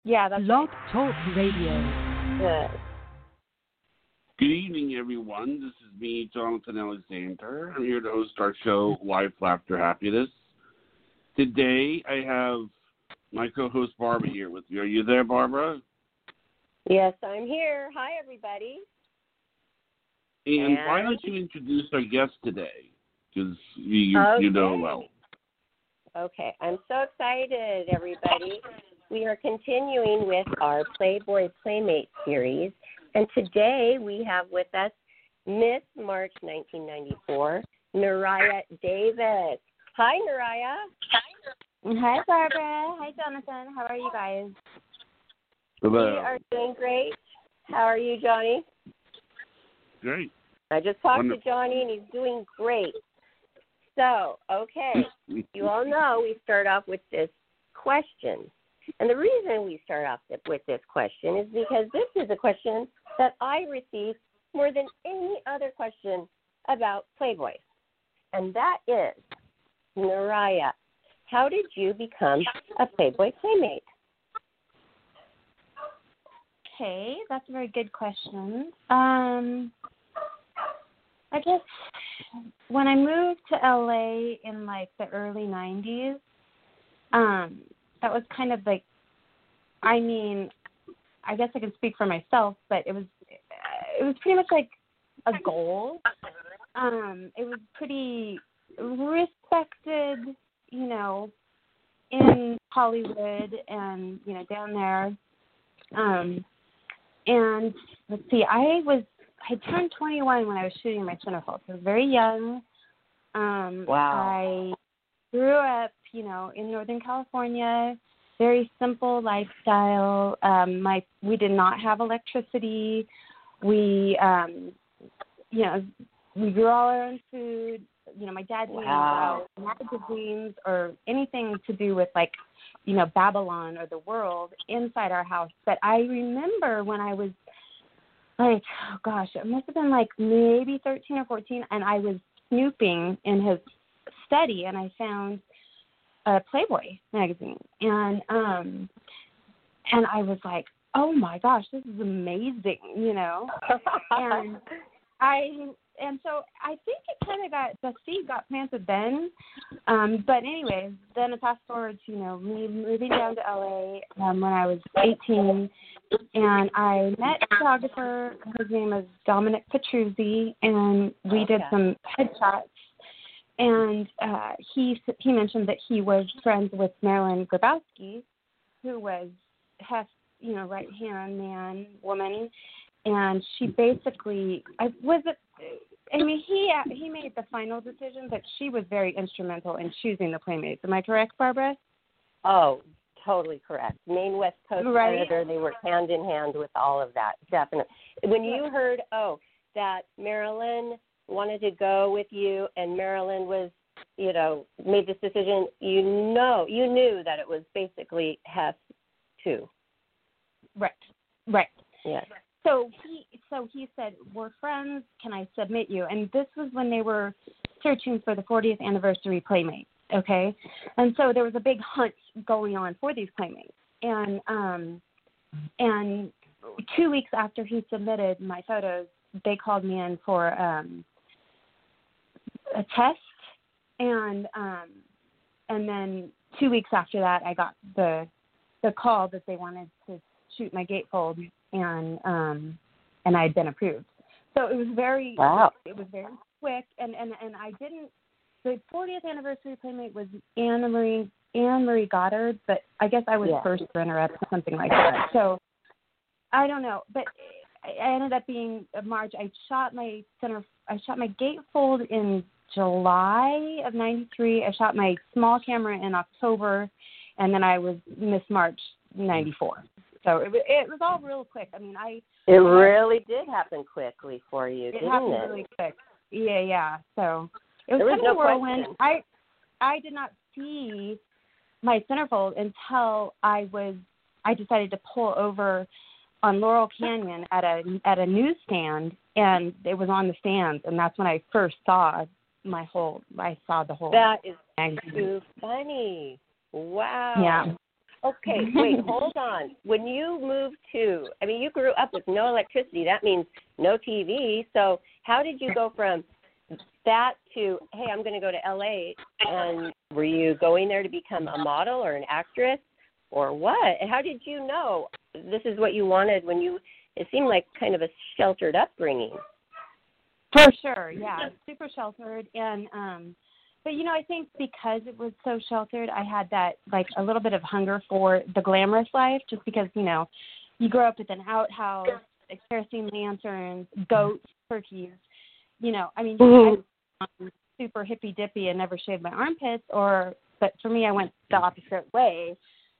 Yeah, that's Blog Talk Radio. good. Good evening, everyone. This is me, Jonathan Alexander. I'm here to host our show, Life, Laughter, Happiness. Today, I have my co-host, Barbara, here with me. Are you there, Barbara? Yes, I'm here. Hi, everybody. And why don't you introduce our guest today? Because you know well. Okay, I'm so excited, everybody. We are continuing with our Playboy Playmate series, and today we have with us Miss March 1994, Naraya Davis. Hi, Naraya. Hi, Barbara. Hi, Jonathan. How are you guys? Hello. We are doing great. How are you, Johnny? Great. I just talked Wonderful. to Johnny, and he's doing great. So, okay, you all know we start off with this question. And the reason we start off with this question is because this is a question that I receive more than any other question about Playboy. And that is, Naraya, how did you become a Playboy Playmate? Okay, that's a very good question. I guess when I moved to LA in like the early 90s, that was kind of like, I mean, I guess I can speak for myself, but it was pretty much like a goal. It was pretty respected, you know, in Hollywood and, you know, down there. And let's see, I turned 21 when I was shooting my centerfold. So I was very young. Wow. I grew up, you know, in Northern California, very simple lifestyle. We did not have electricity. We, you know, we grew all our own food. You know, my dad didn't allow magazines or anything to do with, like, you know, Babylon or the world inside our house. But I remember when I was like, oh gosh, it must have been like maybe 13 or 14, and I was snooping in his study, and I found a Playboy magazine, and I was like, oh my gosh, this is amazing, you know, and so I think it kind of the seed got planted then, but anyways, then fast forward to, you know, me moving down to LA when I was 18, and I met a photographer. His name is Dominic Petruzzi, and we did some headshots. And he mentioned that he was friends with Marilyn Grabowski, who was Hef's, you know, right-hand man, woman, and she basically he made the final decision, but she was very instrumental in choosing the Playmates. Am I correct, Barbara? Oh, totally correct. Maine West Coast Right. editor, they worked hand in hand with all of that, definitely. When you heard, that Marilyn wanted to go with you and Marilyn was, you know, made this decision, you knew that it was basically Hef too. Right. Yes. So he said, we're friends, can I submit you? And this was when they were searching for the 40th anniversary Playmate, okay? And so there was a big hunt going on for these Playmates. And 2 weeks after he submitted my photos, they called me in for a test. And then 2 weeks after that, I got the call that they wanted to shoot my gatefold, and I had been approved. So it was very quick, and I didn't. The 40th anniversary Playmate was Anne Marie Goddard, but I guess I was first runner-up or something like that. So I don't know, but I ended up being March. I shot my gatefold in July of '93. I shot my small camera in October, and then I was Miss March '94. So it was all real quick. I mean, it really did happen quickly for you, didn't it? It happened really quick. Yeah. So it was kind of a whirlwind. I did not see my centerfold until I decided to pull over on Laurel Canyon at a newsstand, and it was on the stands, and that's when I first saw the whole. That is magazine. too funny. Wow. Yeah. Okay, wait, hold on. When you moved to, I mean, you grew up with no electricity. That means no TV. So how did you go from that to, hey, I'm going to go to L.A., and were you going there to become a model or an actress or what? And how did you know this is what you wanted when you, it seemed like kind of a sheltered upbringing? For sure, yeah, super sheltered. And, but, you know, I think because it was so sheltered, I had that, like, a little bit of hunger for the glamorous life, just because, you know, you grow up with an outhouse, kerosene lanterns, goats, turkeys. You know, I mean, I'm super hippy-dippy and never shaved my armpits, but for me, I went the opposite way.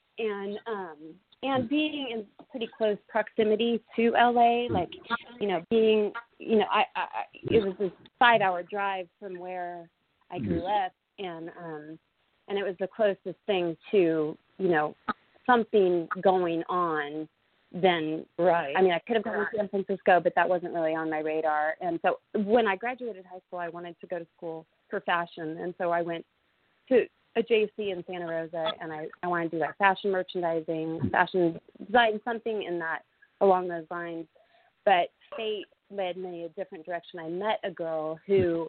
And being in pretty close proximity to LA, like, you know, being, you know, it was this 5-hour drive from where I grew up, and it was the closest thing to, you know, something going on than, right. I mean, I could have gone to San Francisco, but that wasn't really on my radar. And so when I graduated high school, I wanted to go to school for fashion, and so I went to a JC in Santa Rosa, and I wanted to do like fashion merchandising, fashion design, something in that, along those lines. But fate led me a different direction. I met a girl who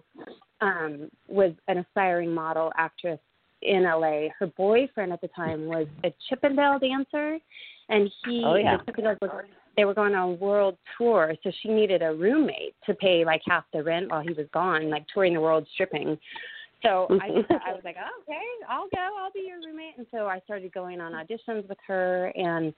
was an aspiring model actress in LA. Her boyfriend at the time was a Chippendale dancer, and the Chippendales they were going on a world tour, so she needed a roommate to pay like half the rent while he was gone, like touring the world stripping. So I was like, oh, okay, I'll go. I'll be your roommate. And so I started going on auditions with her, and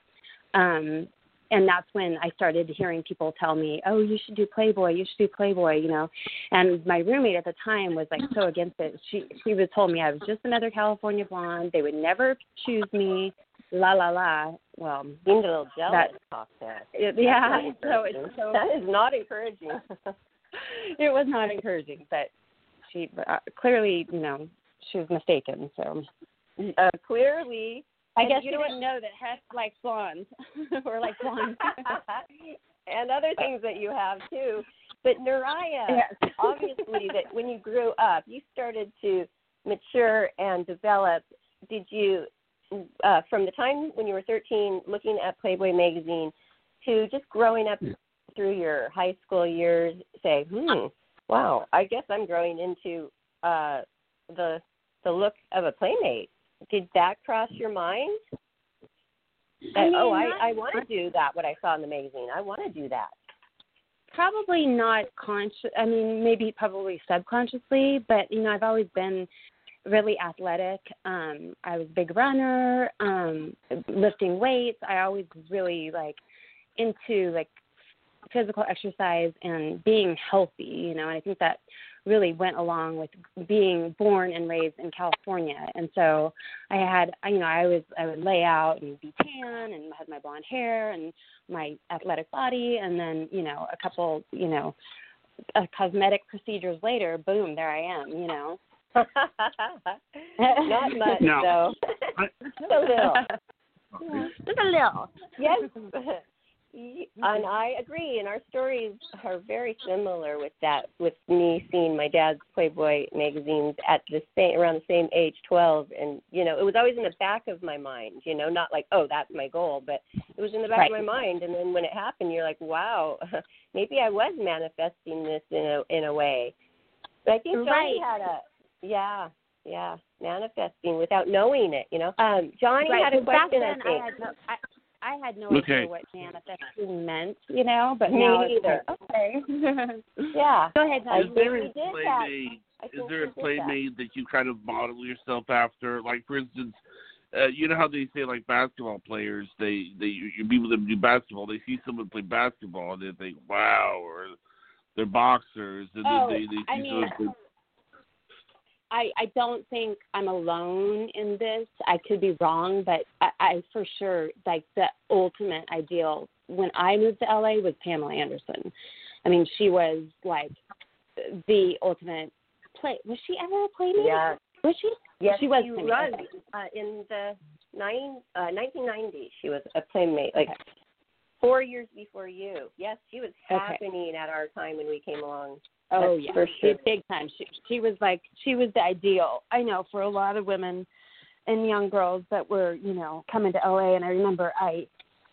that's when I started hearing people tell me, oh, you should do Playboy, you know. And my roommate at the time was like so against it. She was told me I was just another California blonde. They would never choose me. La la la. Well, being a little jealous. Yeah. So that is not encouraging. It was not encouraging, but she clearly, you know, she was mistaken. So clearly, I guess you didn't know that Hess likes blondes or like blondes, and other things that you have too. But Naraya, obviously, that when you grew up, you started to mature and develop. Did you, from the time when you were 13, looking at Playboy magazine, to just growing up through your high school years, say, wow, I guess I'm growing into the look of a Playmate. Did that cross your mind? I want to do that, what I saw in the magazine. I want to do that. Probably not conscious. I mean, maybe probably subconsciously, but, you know, I've always been really athletic. I was a big runner, lifting weights. I always really, like, into, like, physical exercise and being healthy, you know, and I think that really went along with being born and raised in California. And so I had, you know, I would lay out and be tan and had my blonde hair and my athletic body, and then, you know, a couple, you know, cosmetic procedures later, boom, there I am, you know. Not much, though. Just a little. Just a little. Yes. And I agree, and our stories are very similar with that, with me seeing my dad's Playboy magazines at around the same age, 12, and, you know, it was always in the back of my mind, you know, not like, oh, that's my goal, but it was in the back of my mind, and then when it happened, you're like, wow, maybe I was manifesting this in a way. But I think Johnny had manifesting without knowing it, you know. Johnny had a question, I think. I had no idea what manifesting meant, you know, but me neither. Okay. Yeah. Go ahead, Johnny. Is there a Playmate that you kind of model yourself after? Like, for instance, you know how they say, like, basketball players, people that do basketball, they see someone play basketball and they think, wow, or they're boxers, and then they see someone. I don't think I'm alone in this. I could be wrong, but I for sure, like, the ultimate ideal when I moved to LA was Pamela Anderson. I mean, she was like the ultimate Was she ever a Playmate? Yeah. Was she? Yes, she was. In the 1990s, she was a Playmate, like 4 years before you. Yes, she was happening at our time when we came along. Oh, yeah, for sure. Big time. She was the ideal. I know for a lot of women, and young girls that were, you know, coming to LA. And I remember I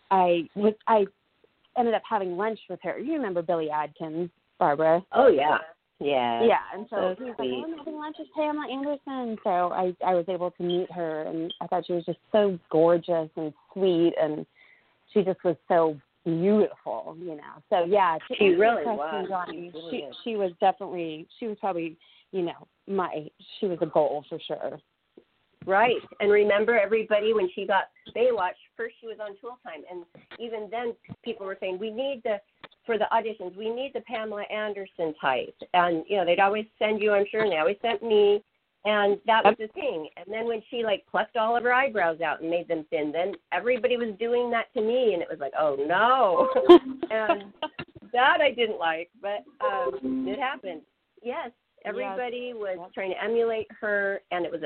ended up having lunch with her. You remember Billy Adkins, Barbara? Oh, yeah. Yeah. Yeah, and so he was sweet. like, "Oh, I'm having lunch with Pamela Anderson." So I was able to meet her, and I thought she was just so gorgeous and sweet, and she just was so beautiful, you know. So yeah, She really was. She was definitely, she was probably, you know, she was a goal for sure. Right. And remember, everybody, when she got Baywatch, first she was on Tool Time, and even then people were saying, for the auditions, we need the Pamela Anderson type. And, you know, they'd always send you, I'm sure, and they always sent me, and that was the thing. And then when she, like, plucked all of her eyebrows out and made them thin, then everybody was doing that to me, and it was like, oh, no. And that I didn't like, but it happened. Yes, everybody was trying to emulate her, and it was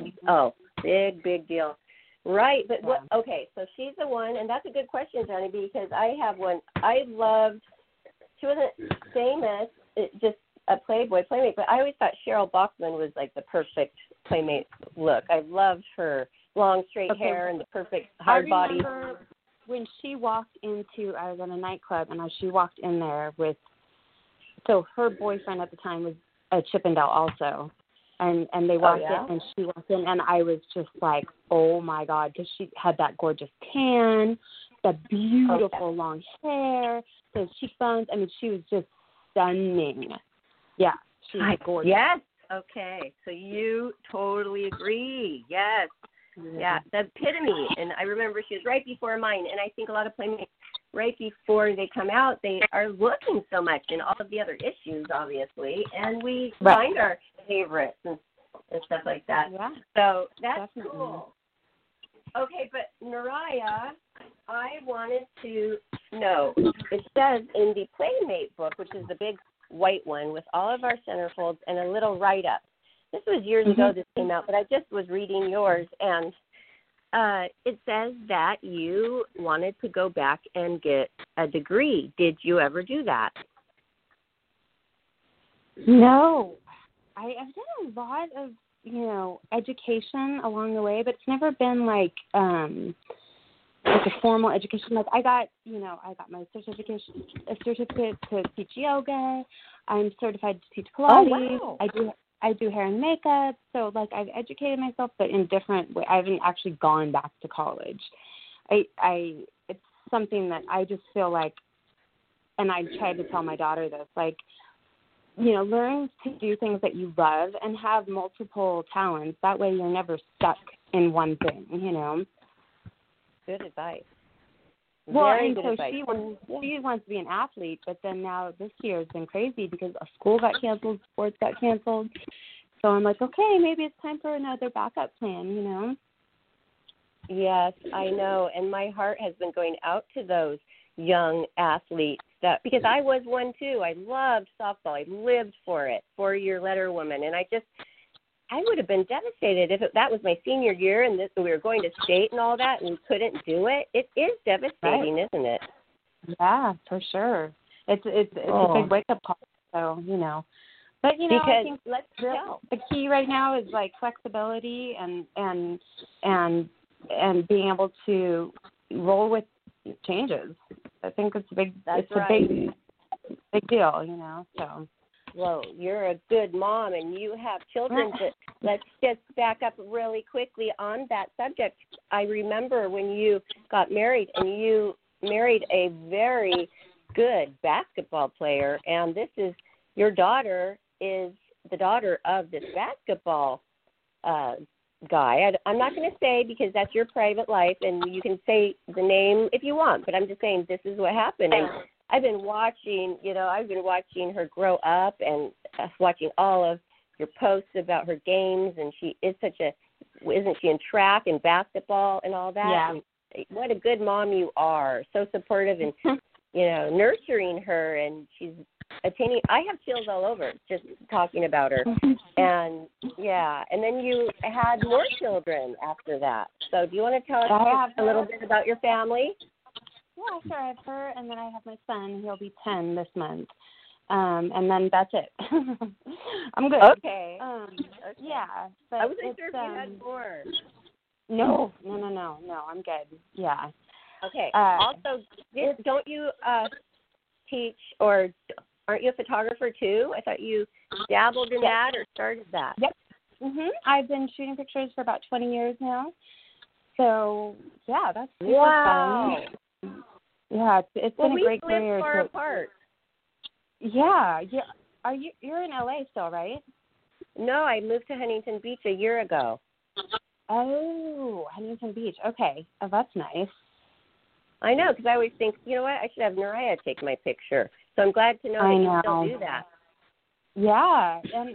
big deal. Right, but okay, so she's the one, and that's a good question, Johnny, because I have one. She wasn't famous, just a Playboy playmate, but I always thought Cheryl Bachman was like the perfect playmate look. I loved her long straight hair and the perfect hard body. I remember when she walked into, I was in a nightclub, and she walked in there so her boyfriend at the time was a Chippendale also. And they walked in, and she walked in, and I was just like, oh, my God, because she had that gorgeous tan, the beautiful long hair, those cheekbones. I mean, she was just stunning. Yeah, she was gorgeous. Yes. Okay. So you totally agree. Yes. Yeah, the epitome. And I remember she was right before mine, and I think a lot of playmates, right before they come out, they are looking so much in all of the other issues, obviously, and we find our favorites and stuff like that. Yeah. So that's definitely cool. Okay, but Mariah, I wanted to know, it says in the Playmate book, which is the big white one with all of our centerfolds and a little write-up. This was years ago this came out, but I just was reading yours, and it says that you wanted to go back and get a degree. Did you ever do that? No. I've done a lot of, you know, education along the way, but it's never been like a formal education. Like I got my certificate to teach yoga. I'm certified to teach Pilates. Oh, wow. I do hair and makeup. So like I've educated myself, but in different ways. I haven't actually gone back to college. It's something that I just feel like, and I tried to tell my daughter this, like, you know, learn to do things that you love and have multiple talents. That way you're never stuck in one thing, you know. Good advice. Well, Very and good so advice. she wants to be an athlete, but then now this year has been crazy because a school got canceled, sports got canceled. So I'm like, okay, maybe it's time for another backup plan, you know. Yes, I know, and my heart has been going out to those young athletes because I was one too. I loved softball. I lived for it, 4-year letter woman, and I would have been devastated if that was my senior year and we were going to state and all that and we couldn't do it. It is devastating, isn't it? Yeah, for sure. It's a big wake up call. So, you know. But you know, I think the key right now is like flexibility and being able to roll with changes. I think it's a big big deal, you know. So well, you're a good mom and you have children. But let's just back up really quickly on that subject. I remember when you got married and you married a very good basketball player, and your daughter is the daughter of this basketball guy. I'm not going to say because that's your private life, and you can say the name if you want, but I'm just saying this is what happened. And I've been watching her grow up and watching all of your posts about her games, and she is isn't she in track and basketball and all that? Yeah. And what a good mom you are. So supportive and, you know, nurturing her, and she's attaining. I have chills all over just talking about her. And, yeah, and then you had more children after that. So do you want to tell us a little bit about your family? Yeah, sure. I have her, and then I have my son. He'll be 10 this month. And then that's it. I'm good. Okay. Yeah. But I wasn't sure if you had more. No, I'm good. Yeah. Okay. Also, don't you teach, or aren't you a photographer too? I thought you dabbled in that or started that. Yep. I've been shooting pictures for about 20 years now. So, yeah, that's super fun. Yeah, it's been a great career. We live far apart. Yeah. You're in LA still, right? No, I moved to Huntington Beach a year ago. Oh, Huntington Beach. Okay. Oh, that's nice. I know, because I always think, you know what, I should have Naraya take my picture. So I'm glad to know that you still do that. Yeah, and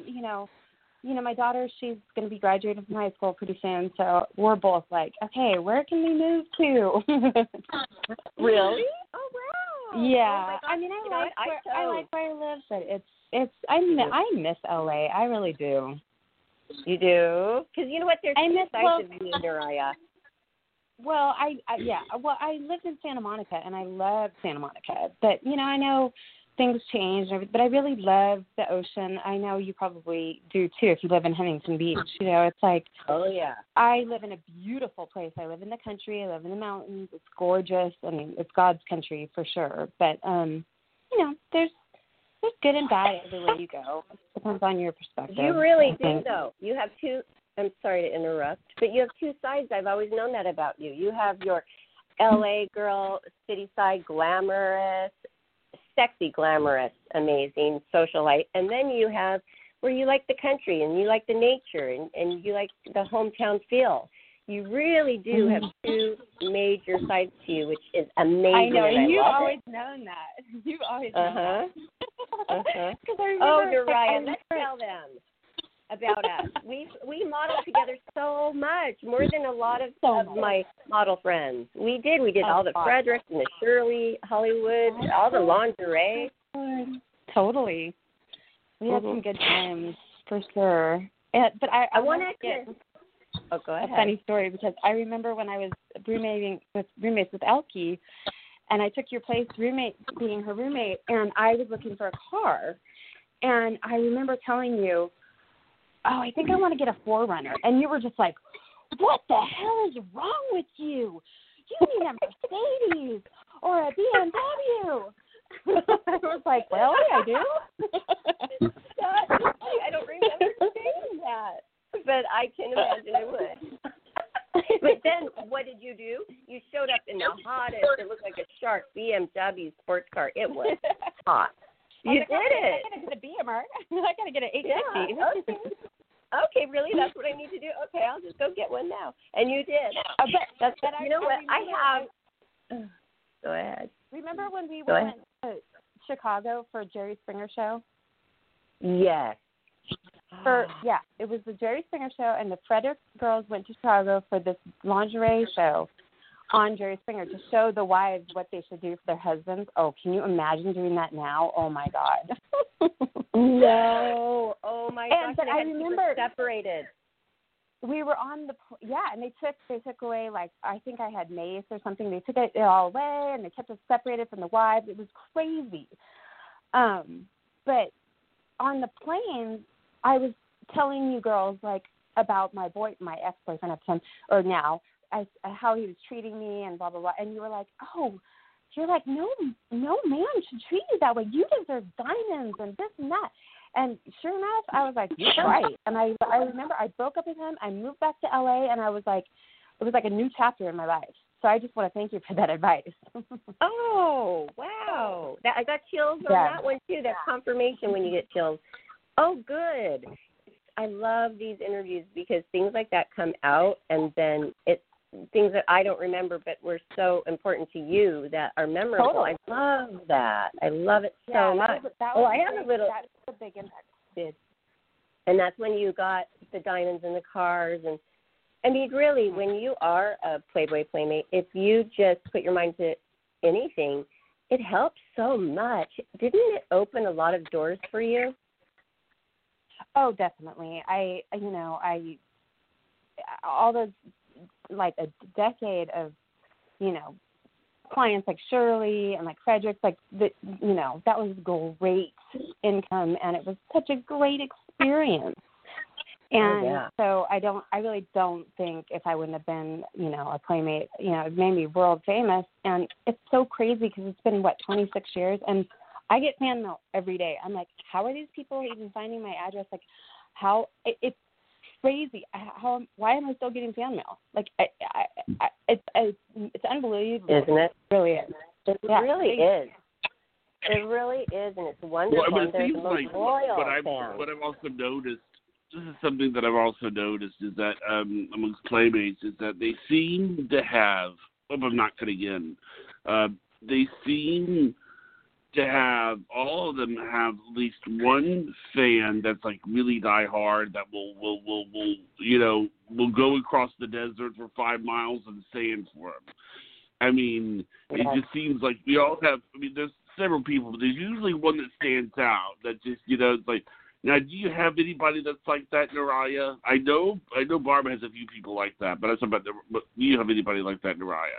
my daughter, she's going to be graduating from high school pretty soon, so we're both like, okay, where can we move to? Really? Oh wow. Yeah. Oh, I mean, I like where I live, but I miss LA. I really do. You do? Because you know what? There's two sides of you, Naraya. Well, I lived in Santa Monica, and I love Santa Monica. But, I know things change, but I really love the ocean. I know you probably do, too, if you live in Huntington Beach. It's like, oh, yeah. I live in a beautiful place. I live in the country. I live in the mountains. It's gorgeous. I mean, it's God's country for sure. But, there's good and bad everywhere you go. It depends on your perspective. You really do, though. You have two. I'm sorry to interrupt, but you have two sides. I've always known that about you. You have your LA girl, city side, glamorous, sexy, glamorous, amazing socialite. And then you have where you like the country and you like the nature and you like the hometown feel. You really do have two major sides to you, which is amazing. I know, and you've always known that. You've always known that. Because I remember, Ryan, let's tell them about us. We modeled together so much, more than a lot of my model friends. We did all the Fredericks and the Shirley, Hollywood, all the lingerie. Totally. We had some good times for sure. But I want to get go ahead. A funny story, because I remember when I was roommates with Elkie, and I took your place being her roommate, and I was looking for a car, and I remember telling you, oh, I think I want to get a 4Runner. And you were just like, what the hell is wrong with you? You need a Mercedes or a BMW. I was like, well, I do. I don't remember saying that, but I can imagine I would. But then what did you do? You showed up in the hottest, it looked like a shark BMW sports car. It was hot. You did it. I got to get a Beamer. I got to get an 850. Yeah, okay, really? That's what I need to do? Okay, I'll just go get one now. And you did. You know what? I have. Go ahead. Remember when we went to Chicago for Jerry Springer show? Yes. It was the Jerry Springer show, and the Frederick girls went to Chicago for this lingerie show on Jerry Springer to show the wives what they should do for their husbands. Oh, can you imagine doing that now? Oh my God. No. Oh my gosh. But I remember separated. We were on and they took away, like, I think I had mace or something. They took it all away, and they kept us separated from the wives. It was crazy. But on the plane, I was telling you girls, like, about my ex-boyfriend at the time, or now, how he was treating me and blah, blah, blah. And you were like, oh, you're like, no man should treat you that way. You deserve diamonds and this and that. And sure enough, I was like, you're right. And I remember I broke up with him. I moved back to LA, and I was like, it was like a new chapter in my life. So I just want to thank you for that advice. Oh, wow. I got chills on that one, too. That confirmation when you get chills. Oh, good. I love these interviews because things like that come out, and then it's things that I don't remember but were so important to you that are memorable. Totally. I love that. I love it so much. I have a little. That's a big impact. Did. And that's when you got the diamonds in the cars. And I mean, really, when you are a Playboy Playmate, if you just put your mind to anything, it helps so much. Didn't it open a lot of doors for you? Oh, definitely. All those, like a decade of, clients like Shirley and like Fredericks, like that was great income, and it was such a great experience. And so I really don't think if I wouldn't have been, a Playmate, it made me world famous. And it's so crazy because it's been, 26 years. And I get fan mail every day. I'm like, how are these people even finding my address? Like, it's crazy. Why am I still getting fan mail? Like, it's unbelievable. Isn't it? It really is. It really is. It really is, and it's wonderful. Well, it There's seems the most like loyal what fans. I've also noticed, this is something that I've also noticed, is that amongst Playmates, is that they seem to have, I'm not going again, they seem to have, all of them have at least one fan that's like really diehard that will go across the desert for 5 miles and stand for him. I mean, it just seems like we all have, there's several people, but there's usually one that stands out that just, it's like, now, do you have anybody that's like that, Naraya? I know Barbara has a few people like that, but but do you have anybody like that, Naraya?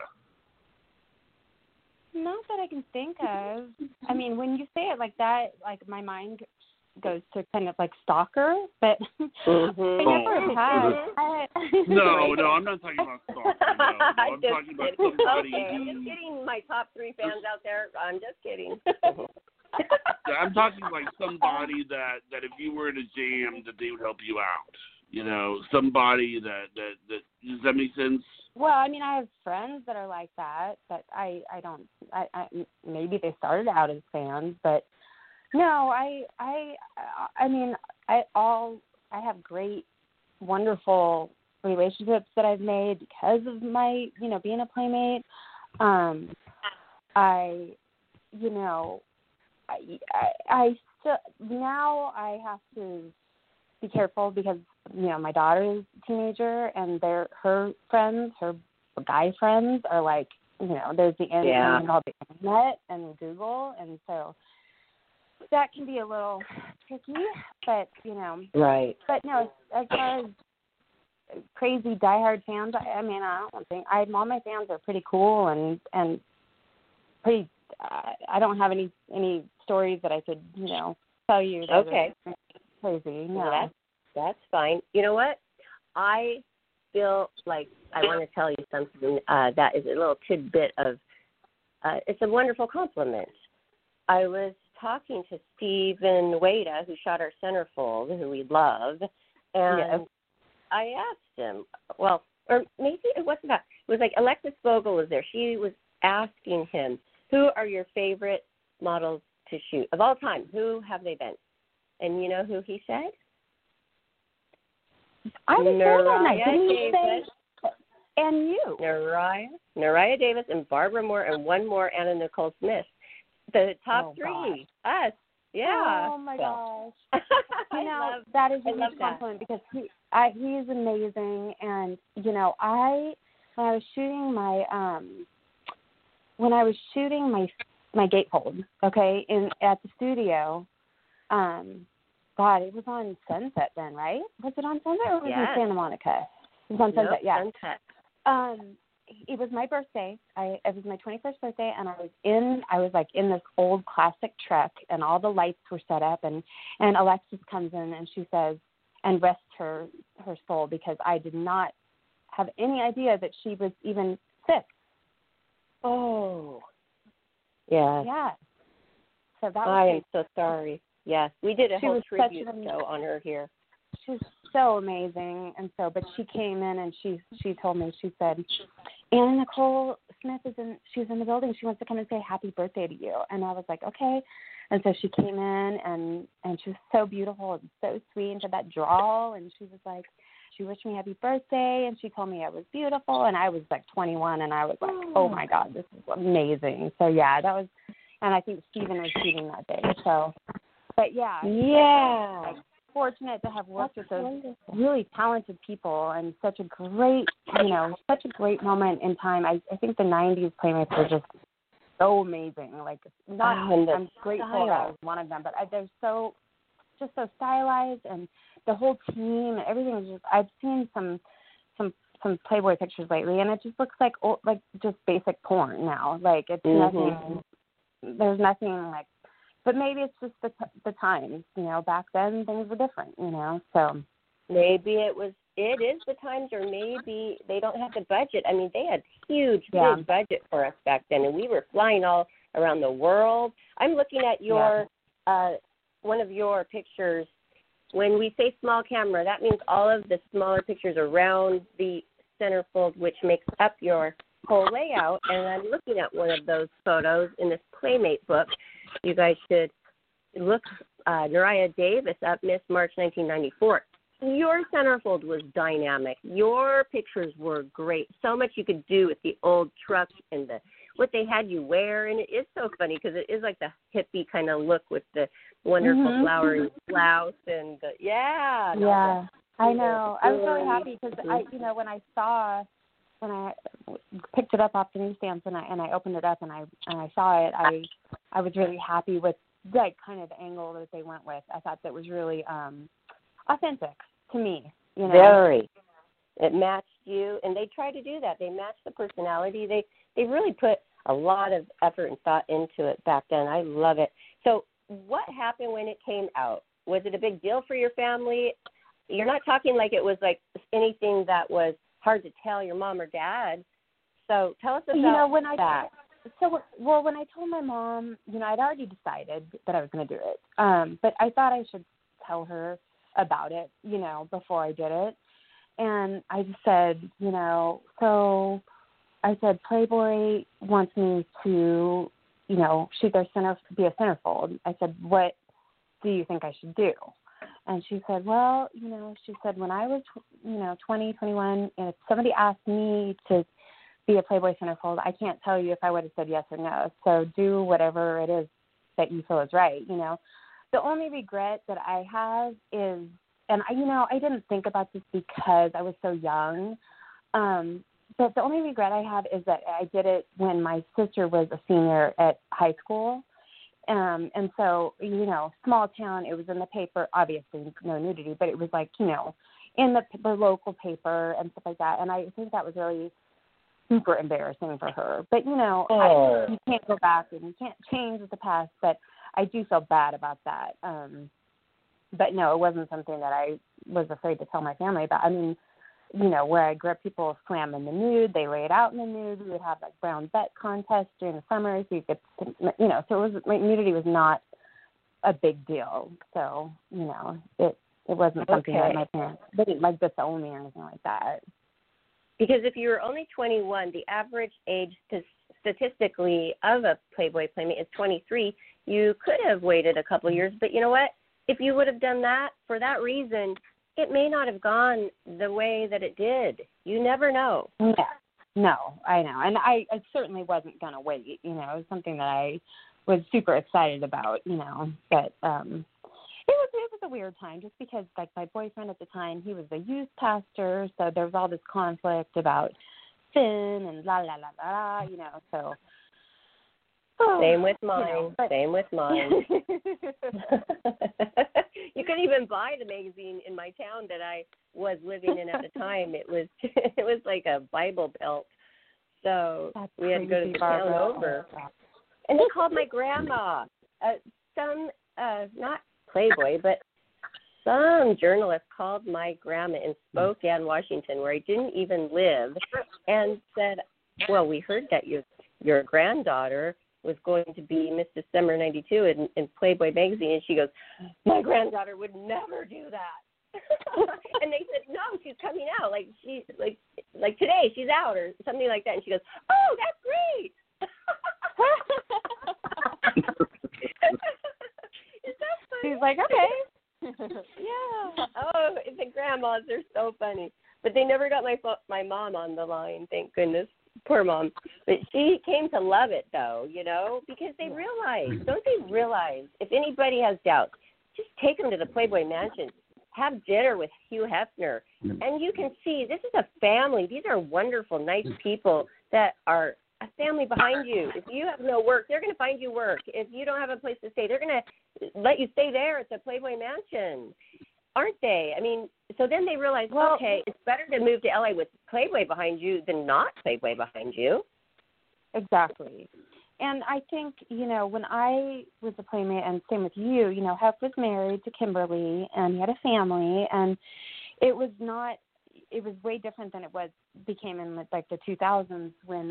Not that I can think of. I mean, when you say it like that, like my mind goes to kind of like stalker, but I never have. No, I'm not talking about stalker. No, I'm talking about somebody. Okay, I'm just kidding. My top 3 fans out there. I'm just kidding. I'm talking like somebody that if you were in a jam, that they would help you out. Somebody that does that make sense? Well, I mean, I have friends that are like that, but I don't. Maybe they started out as fans, but no, I mean, I have great, wonderful relationships that I've made because of my, being a Playmate. I still, now I have to be careful because, my daughter is a teenager and her friends, her guy friends are like, there's the internet and Google. And so that can be a little tricky, but, Right. But no, as far as crazy diehard fans, I mean, I don't think, all my fans are pretty cool and pretty, I don't have any stories that I could, tell you. That Okay. are crazy. No. Well, that's fine. You know what? I feel like I want to tell you something that is a little tidbit of, it's a wonderful compliment. I was talking to Stephen Wada, who shot our centerfold, who we love, and I asked him, or maybe it wasn't that. It was like Alexis Vogel was there. She was asking him, who are your favorite models to shoot of all time? Who have they been? And you know who he said? I was there that night. Didn't you Davis. Say, and you. Naraya Davis and Barbara Moore and one more, Anna Nicole Smith. The top 3. Us. Yeah. Oh, my gosh. That is a huge compliment because he is amazing. And, when I was shooting my gatefold, okay, at the studio, God, it was on Sunset then, right? Was it on Sunset or was it in Santa Monica? It was on Sunset, yeah. Sunset. It was my birthday. It was my 21st birthday, and I was like in this old classic truck, and all the lights were set up, and Alexis comes in and she says, and rests her soul, because I did not have any idea that she was even sick. Oh. Yeah. Yeah. So that I am so sorry. Yes, we did a whole tribute show on her here. She was so amazing, but she came in and she told me, she said, Anna Nicole Smith she's in the building. She wants to come and say happy birthday to you. And I was like, okay. And so she came in and she was so beautiful and so sweet and had that drawl, and she was like, she wished me happy birthday, and she told me I was beautiful, and I was like 21, and I was like, oh my God, this is amazing. So yeah, that was, and I think Stephen was shooting that day. So, but yeah. Yeah. I'm fortunate to have worked with those really talented people, and such a great moment in time. I think the 90s Playmates were just so amazing. Like, I'm grateful that I was one of them, but they're so stylized, and the whole team, everything was just, I've seen some Playboy pictures lately, and it just looks like just basic porn now. Like, it's nothing, there's nothing like, but maybe it's just the times, back then things were different, so. Maybe it is the times, or maybe they don't have the budget. I mean, they had huge, big budget for us back then, and we were flying all around the world. I'm looking at your one of your pictures. When we say small camera, that means all of the smaller pictures around the centerfold, which makes up your whole layout. And I'm looking at one of those photos in this Playmate book. You guys should look Nariah Davis up, Miss March 1994. Your centerfold was dynamic. Your pictures were great. So much you could do with the old truck and what they had you wear. And it is so funny because it is like the hippie kind of look with the wonderful flowery blouse and I know. I was really happy because when I picked it up off the newsstands and I opened it up and I saw it, I was really happy with like kind of the angle that they went with. I thought that was really authentic to me. Very. It matched you, and they try to do that. They match the personality. They really put a lot of effort and thought into it back then. I love it. So what happened when it came out? Was it a big deal for your family? You're not talking like it was like anything that was hard to tell your mom or dad. So tell us about that. When I told my mom, I'd already decided that I was going to do it. But I thought I should tell her about it, before I did it. And I just said, so I said, Playboy wants me to, shoot their be a centerfold. I said, what do you think I should do? And she said, well, she said, when I was, 20, 21, if somebody asked me to be a Playboy centerfold, I can't tell you if I would have said yes or no. So do whatever it is that you feel is right, The only regret that I have is, and I didn't think about this because I was so young, but the only regret I have is that I did it when my sister was a senior at high school. And so, small town, it was in the paper, obviously no nudity, but it was like, in the local paper and stuff like that. And I think that was really super embarrassing for her. But, you can't go back and you can't change the past, but I do feel bad about that. But no, it wasn't something that I was afraid to tell my family about. I mean, where I grew up, people swam in the nude. They lay it out in the nude. We would have like brown bet contests during the summer. So you could, so it was, like, nudity was not a big deal. So, it wasn't something that my parents, they didn't like disown me or anything like that. Because if you were only 21, the average age statistically of a Playboy Playmate is 23. You could have waited a couple years, but you know what? If you would have done that for that reason, it may not have gone the way that it did. You never know. Yeah. No, I know. And I certainly wasn't going to wait. It was something that I was super excited about, But it was a weird time just because, like, my boyfriend at the time, he was a youth pastor, so there was all this conflict about sin and la, la, la, la, so. Same with mine. Same with mine. You couldn't even buy the magazine in my town that I was living in at the time. It was like a Bible Belt. So we had to go to the town over. And they called my grandma. Not Playboy, but some journalist called my grandma in Spokane, Washington, where I didn't even live, and said, well, we heard that your granddaughter was going to be Miss December 92 in Playboy magazine. And she goes, my granddaughter would never do that. And they said, no, she's coming out. Like today she's out or something like that. And she goes, oh, that's great. Is that funny? She's like, okay. Yeah. Oh, the grandmas, they're so funny. But they never got my mom on the line, thank goodness. Poor mom. But she came to love it, though, because they don't they realize, if anybody has doubts, just take them to the Playboy Mansion. Have dinner with Hugh Hefner. And you can see this is a family. These are wonderful, nice people that are a family behind you. If you have no work, they're going to find you work. If you don't have a place to stay, they're going to let you stay there at the Playboy Mansion. Aren't they? I mean, so then they realize, okay, it's better to move to LA with Playboy behind you than not Playboy behind you. Exactly. And I think, when I was a Playmate, and same with you, Hef was married to Kimberly, and he had a family, and, it was way different than became in like the 2000s when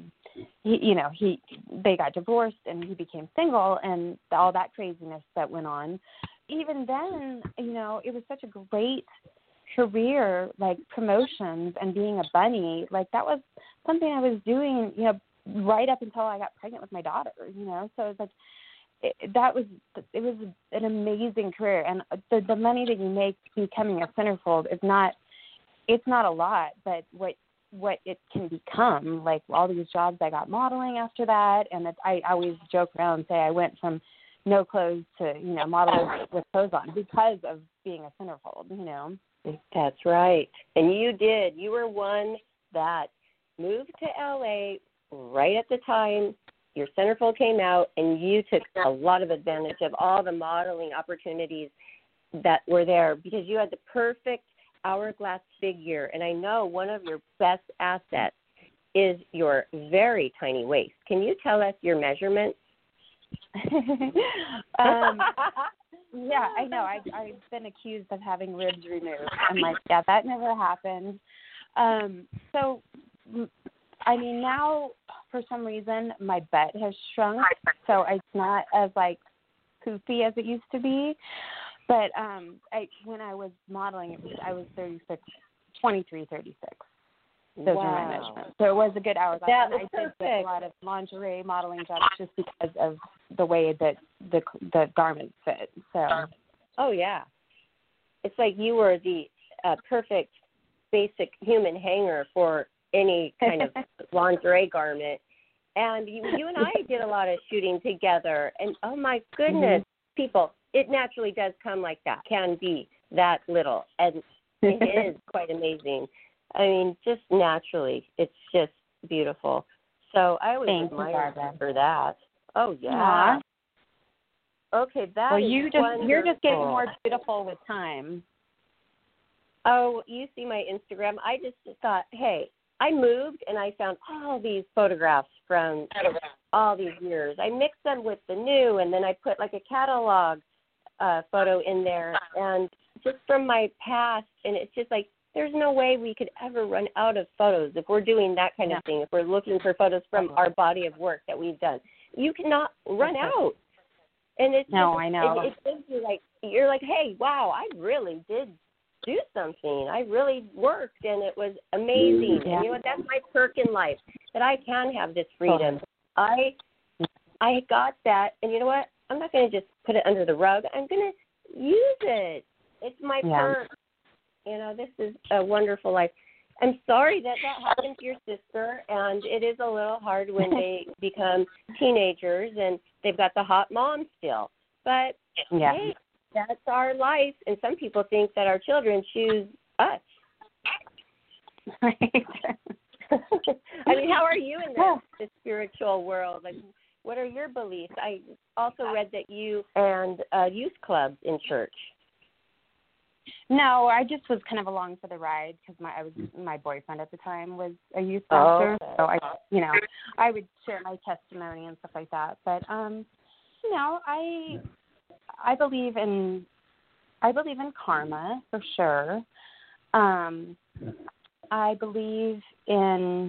they got divorced and he became single and all that craziness that went on. Even then, it was such a great career, like promotions and being a bunny. Like that was something I was doing, right up until I got pregnant with my daughter, so it's like, it was an amazing career. And the money that you make becoming a centerfold it's not a lot, but what it can become, like all these jobs I got modeling after that. And I always joke around and say I went from no clothes to, modeling with clothes on because of being a centerfold, That's right. And you were one that moved to LA right at the time your centerfold came out, and you took a lot of advantage of all the modeling opportunities that were there because you had the perfect hourglass figure. And I know one of your best assets is your very tiny waist. Can you tell us your measurements? Yeah, I know. I've been accused of having ribs removed. I'm like, yeah, that never happened. So, I mean, now for some reason my butt has shrunk, so it's not as like poofy as it used to be. But when I was modeling, I was 23, 36. Those were my measurements. So it was a good hour. That was I did get a lot of lingerie modeling jobs just because of the way that the garments fit. So. Oh yeah, it's like you were the perfect basic human hanger for any kind of lingerie garment. And you and I did a lot of shooting together. And oh my goodness, people, it naturally does come like that. Can be that little, and it is quite amazing. I mean, just naturally, it's just beautiful. So I always admire you for that. Oh yeah. Aww. Okay, you're just getting more beautiful with time. Oh, you see my Instagram. I just thought, hey, I moved and I found all these photographs from all these years. I mixed them with the new, and then I put like a catalog photo in there, and just from my past. And it's just like, there's no way we could ever run out of photos if we're doing that kind of thing. If we're looking for photos from our body of work that we've done, you cannot run out. And it's I know. It gives you like, you're like, hey, wow, I really did do something. I really worked, and it was amazing. Yeah. And you know what? That's my perk in life, that I can have this freedom. I got that, and you know what? I'm not going to just put it under the rug. I'm going to use it. It's my perk. This is a wonderful life. I'm sorry that happened to your sister, and it is a little hard when they become teenagers and they've got the hot mom still. But, hey, that's our life, and some people think that our children choose us. Right. I mean, how are you in the spiritual world? Like, what are your beliefs? I also read that you and youth clubs in church. No, I just was kind of along for the ride because my boyfriend at the time was a youth pastor, so I would share my testimony and stuff like that. But I believe in karma for sure. I believe in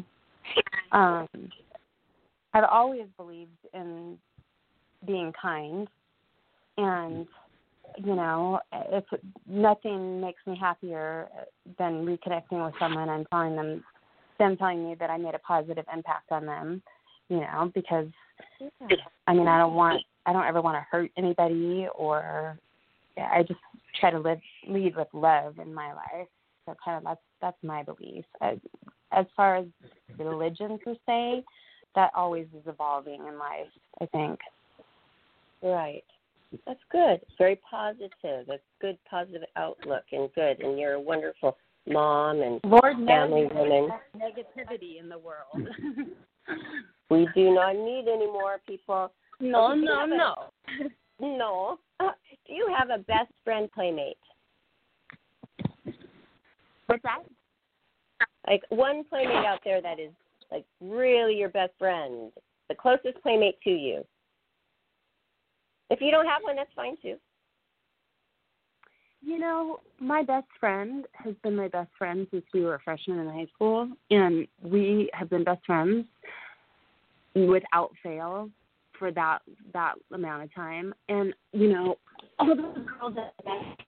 I've always believed in being kind, and if nothing makes me happier than reconnecting with someone and telling them me that I made a positive impact on them, because I mean, I don't ever want to hurt anybody, or I just try to lead with love in my life. So kind of that's my belief. As far as religion per se, that always is evolving in life, I think. Right. That's good. Very positive. A good positive outlook, and good. And you're a wonderful mom and family woman. Negativity in the world. We do not need any more people. No. No. Do you have a best friend playmate? What's that? Like one playmate out there that is like really your best friend, the closest playmate to you. If you don't have one, that's fine too. My best friend has been my best friend since we were freshmen in high school, and we have been best friends without fail for that amount of time. And, all those girls that I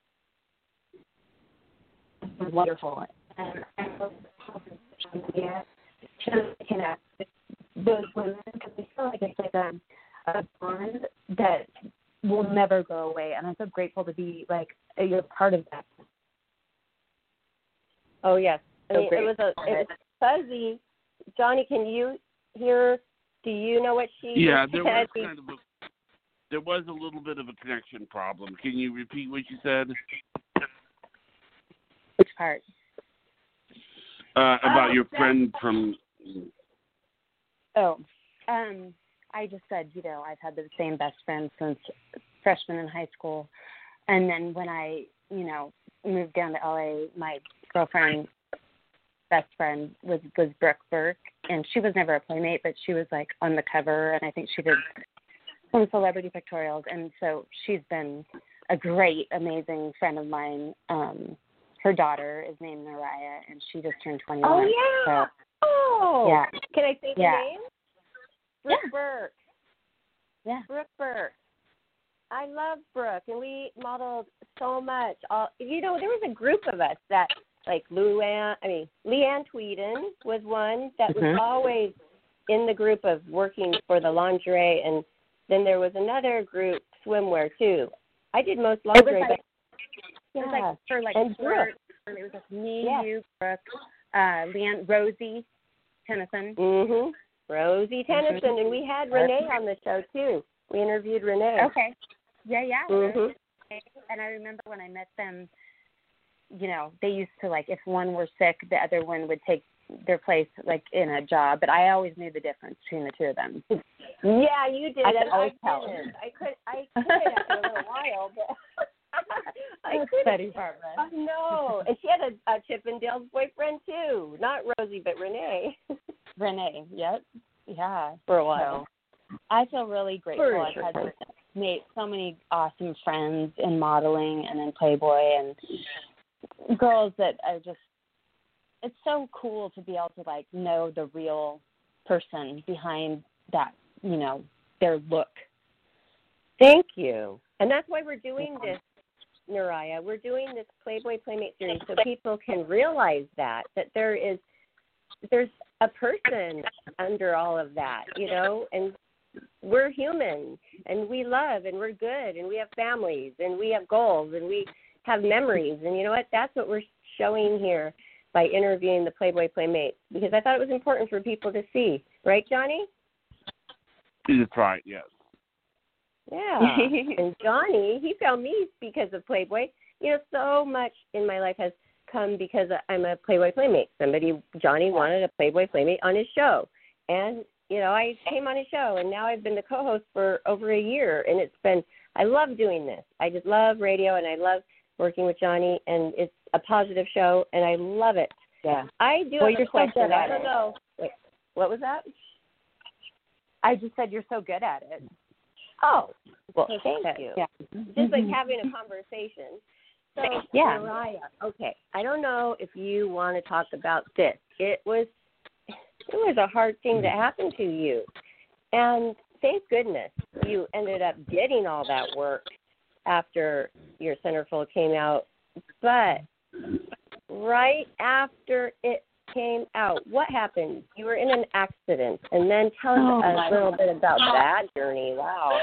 met were wonderful. And I love social media to connect with those women because we feel like it's like a bond that will never go away. And I'm so grateful to be, you're part of that. Oh, yes. I mean, So it was fuzzy. Johnny, can you hear? Do you know what she Yeah, said? there was a little bit of a connection problem. Can you repeat what you said? Which part? About your friend from... I just said, I've had the same best friend since freshman in high school. And then when I, moved down to LA, my girlfriend, best friend was Brooke Burke. And she was never a playmate, but she was on the cover. And I think she did some celebrity pictorials. And so she's been a great, amazing friend of mine. Her daughter is named Naraya, and she just turned 21. Oh, yeah. So, yeah. Can I say the name? Brooke Burke. Yeah. Brooke Burke. I love Brooke, and we modeled so much. There was a group of us that, Leanne Tweeden was one that was always in the group of working for the lingerie, and then there was another group, swimwear, too. I did most lingerie, but... It was for and sport. It was me, you, Brooke, Leanne, Rosie Tennyson. Mm-hmm. Rosie Tennyson, and we had Renee on the show too. We interviewed Renee. Okay. Yeah. Mm-hmm. And I remember when I met them, they used to if one were sick, the other one would take their place in a job. But I always knew the difference between the two of them. Yeah, you did. I couldn't after a little while, but. That's Betty Hartman. Oh, no. And she had a Chippendale's boyfriend, too. Not Rosie, but Renee. Renee, yep. Yeah. For a while. So, I feel really grateful. I've had made so many awesome friends in modeling and in Playboy and girls that are just, it's so cool to be able to, know the real person behind that, their look. Thank you. And that's why we're doing this, Naraya. We're doing this Playboy Playmate series so people can realize that there's a person under all of that, and we're human, and we love, and we're good, and we have families, and we have goals, and we have memories, and you know what? That's what we're showing here by interviewing the Playboy Playmates, because I thought it was important for people to see. Right, Johnny? That's right, yes. Yeah. And Johnny, he found me because of Playboy. So much in my life has come because I'm a Playboy Playmate. Johnny wanted a Playboy Playmate on his show. And, I came on his show, and now I've been the co-host for over a year. And I love doing this. I just love radio, and I love working with Johnny, and it's a positive show, and I love it. Yeah. I do have a question. I don't know. Wait, what was that? I just said you're so good at it. Oh, well, thank you. Yeah. Just like having a conversation. So, yeah. Naraya, okay, I don't know if you want to talk about this. It was a hard thing that happened to you. And thank goodness you ended up getting all that work after your centerfold came out. But right after it came out, what happened? You were in an accident, and then tell us a little bit about that journey. Wow.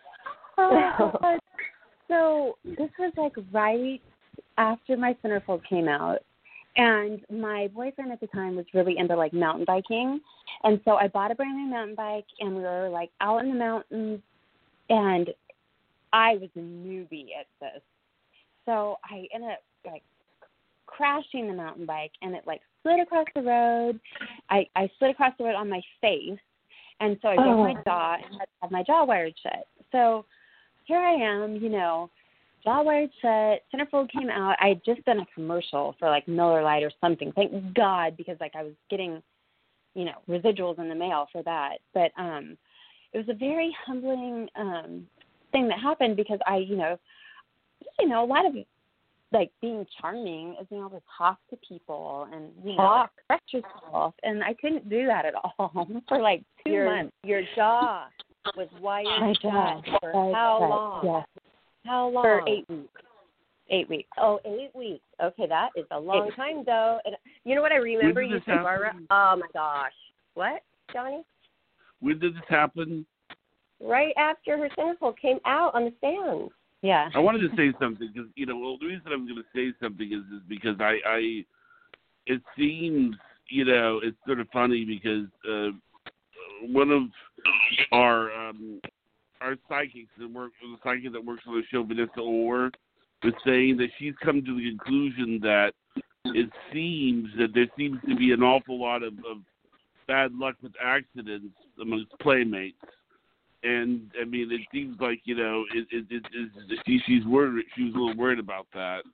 So this was right after my centerfold came out, and my boyfriend at the time was really into mountain biking, and so I bought a brand new mountain bike, and we were out in the mountains, and I was a newbie at this, so I ended up crashing the mountain bike, and it slid across the road. I slid across the road on my face, and so I broke my jaw and had to have my jaw wired shut. So here I am, jaw wired shut. Centerfold came out. I had just done a commercial for Miller Lite or something. Thank God, because I was getting, residuals in the mail for that. But it was a very humbling thing that happened because I, a lot of like being charming is being able to talk to people and express yourself, and I couldn't do that at all for like 2 months. Your jaw was wired shut for how long? Yes. How long? For 8 weeks. 8 weeks. Oh, 8 weeks. Okay, that is a long time though. And you know what I remember? You said, Barbara. Oh my gosh. What, Johnny? When did this happen? Right after her centerfold came out on the stand. Yeah. I wanted to say something because the reason I'm going to say something is because I it seems it's sort of funny because one of our psychics the psychic that works on the show, Vanessa Orr, was saying that she's come to the conclusion that it seems that there seems to be an awful lot of bad luck with accidents amongst playmates. And I mean, it seems like she's worried. She was a little worried about that.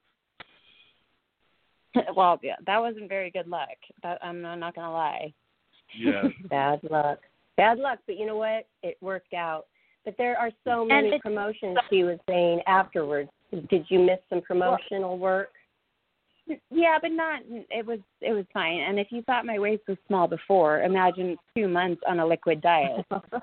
Well, yeah, that wasn't very good luck. I'm not gonna lie. Yeah. Bad luck. But you know what? It worked out. But there are so many promotions. She was saying afterwards. Did you miss some promotional work? Yeah, but not. It was fine. And if you thought my waist was small before, imagine 2 months on a liquid diet.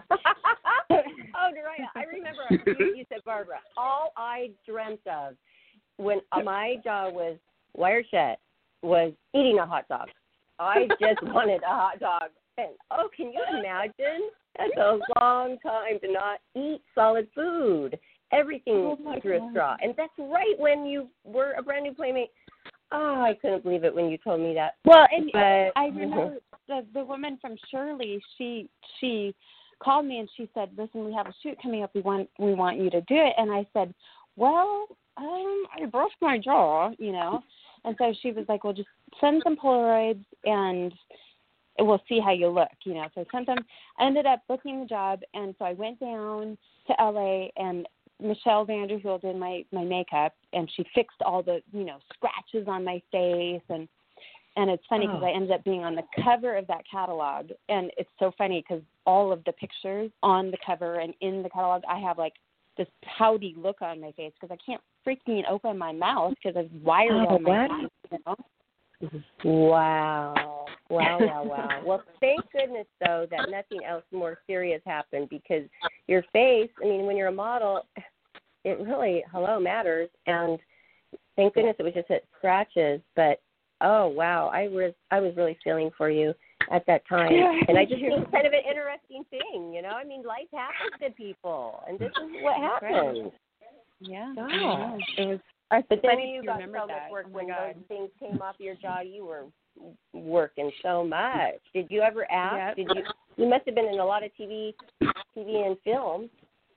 Oh, Naraya, I remember you said, Barbara, all I dreamt of when my jaw was wired shut was eating a hot dog. I just wanted a hot dog. And, can you imagine? That's a long time to not eat solid food. Everything through a straw. And that's right when you were a brand new playmate. Oh, I couldn't believe it when you told me that. Well, and I remember the woman from Shirley, she called me and she said, listen, we have a shoot coming up. We want you to do it. And I said, well, I broke my jaw, And so she was like, well, just send some Polaroids and we'll see how you look, So I sent them. I ended up booking the job. And so I went down to LA and Michelle Vanderheel did my makeup, and she fixed all the, scratches on my face. And it's funny because I ended up being on the cover of that catalog. And it's so funny because all of the pictures on the cover and in the catalog, I have like this pouty look on my face because I can't freaking open my mouth because I've wired on my face, Wow. Well, thank goodness, though, that nothing else more serious happened because your face, when you're a model, it really, matters. And thank goodness it was just at scratches. But, oh, wow, I was really feeling for you at that time. And I just think it's kind of an interesting thing, life happens to people. And this is what happened. Yeah. Gosh. It was. But then you got so much work when those things came off your jaw. You were working so much. Did you ever ask? Yep. You must have been in a lot of TV and film.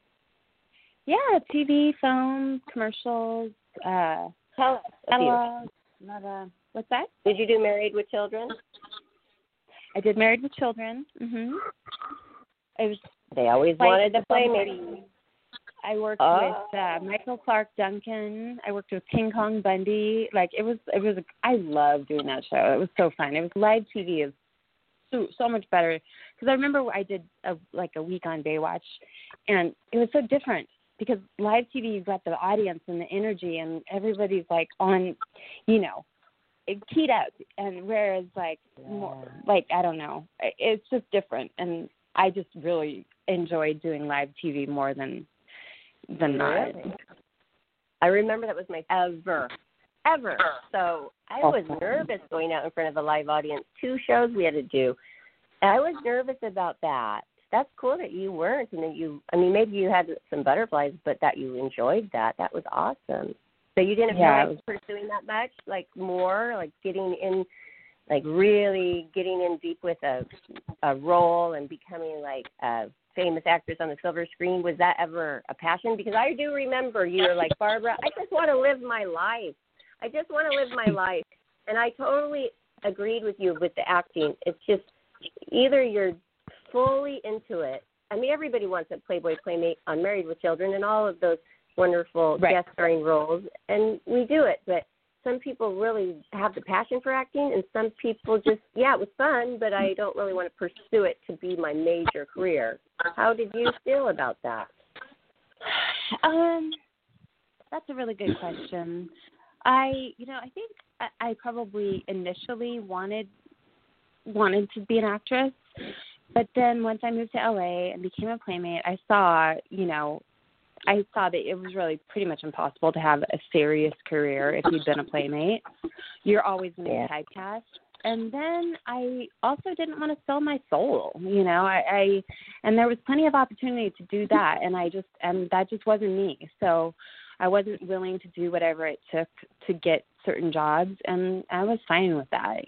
Yeah, TV, film, commercials. Tell us. What's that? Did you do Married with Children? I did Married with Children. Mhm. It was. They always wanted to play me. I worked with Michael Clark Duncan. I worked with King Kong Bundy. Like it was. I loved doing that show. It was so fun. It was live TV is so much better because I remember I did a week on Baywatch, and it was so different because live TV you've got the audience and the energy and everybody's like on, keyed up, and whereas more, I don't know, it's just different, and I just really enjoyed doing live TV more than not. I remember that was my ever. So I was nervous going out in front of a live audience. 2 shows we had to do. And I was nervous about that. That's cool that you weren't, and that maybe you had some butterflies, but that you enjoyed that. That was awesome. So you didn't feel like pursuing that much, more, getting in, really getting in deep with a role and becoming a famous actress on the silver screen. Was that ever a passion? Because I do remember you were like, Barbara, I just want to live my life. And I totally agreed with you with the acting. It's just either you're fully into it. Everybody wants a Playboy Playmate on Married with Children and all of those wonderful guest starring roles, and we do it. But some people really have the passion for acting, and some people just, it was fun, but I don't really want to pursue it to be my major career. How did you feel about that? That's a really good question. I think I probably initially wanted to be an actress, but then once I moved to LA and became a playmate, I saw that it was really pretty much impossible to have a serious career if you'd been a playmate. You're always going to be typecast. And then I also didn't want to sell my soul, and there was plenty of opportunity to do that, and that just wasn't me. So I wasn't willing to do whatever it took to get certain jobs, and I was fine with that,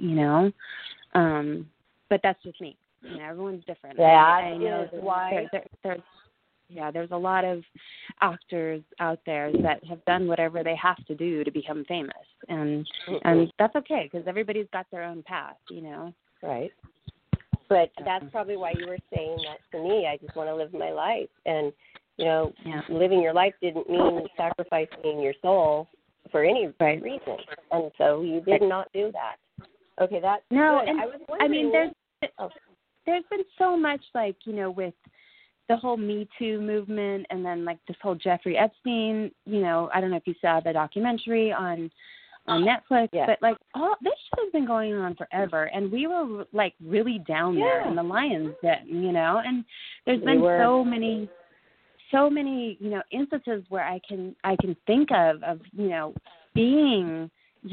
but that's just me. Everyone's different. Yeah, I know why. There's a lot of actors out there that have done whatever they have to do to become famous, and that's okay because everybody's got their own path, Right. But that's probably why you were saying that to me. I just want to live my life, and living your life didn't mean sacrificing your soul for any reason, and so you did not do that. Okay, that's good. And I was wondering. There's been so much with the whole Me Too movement, and then this whole Jeffrey Epstein, I don't know if you saw the documentary on Netflix, but all this shit has been going on forever, and we were really down there in the lion's den, and there's been so many instances where I can think of being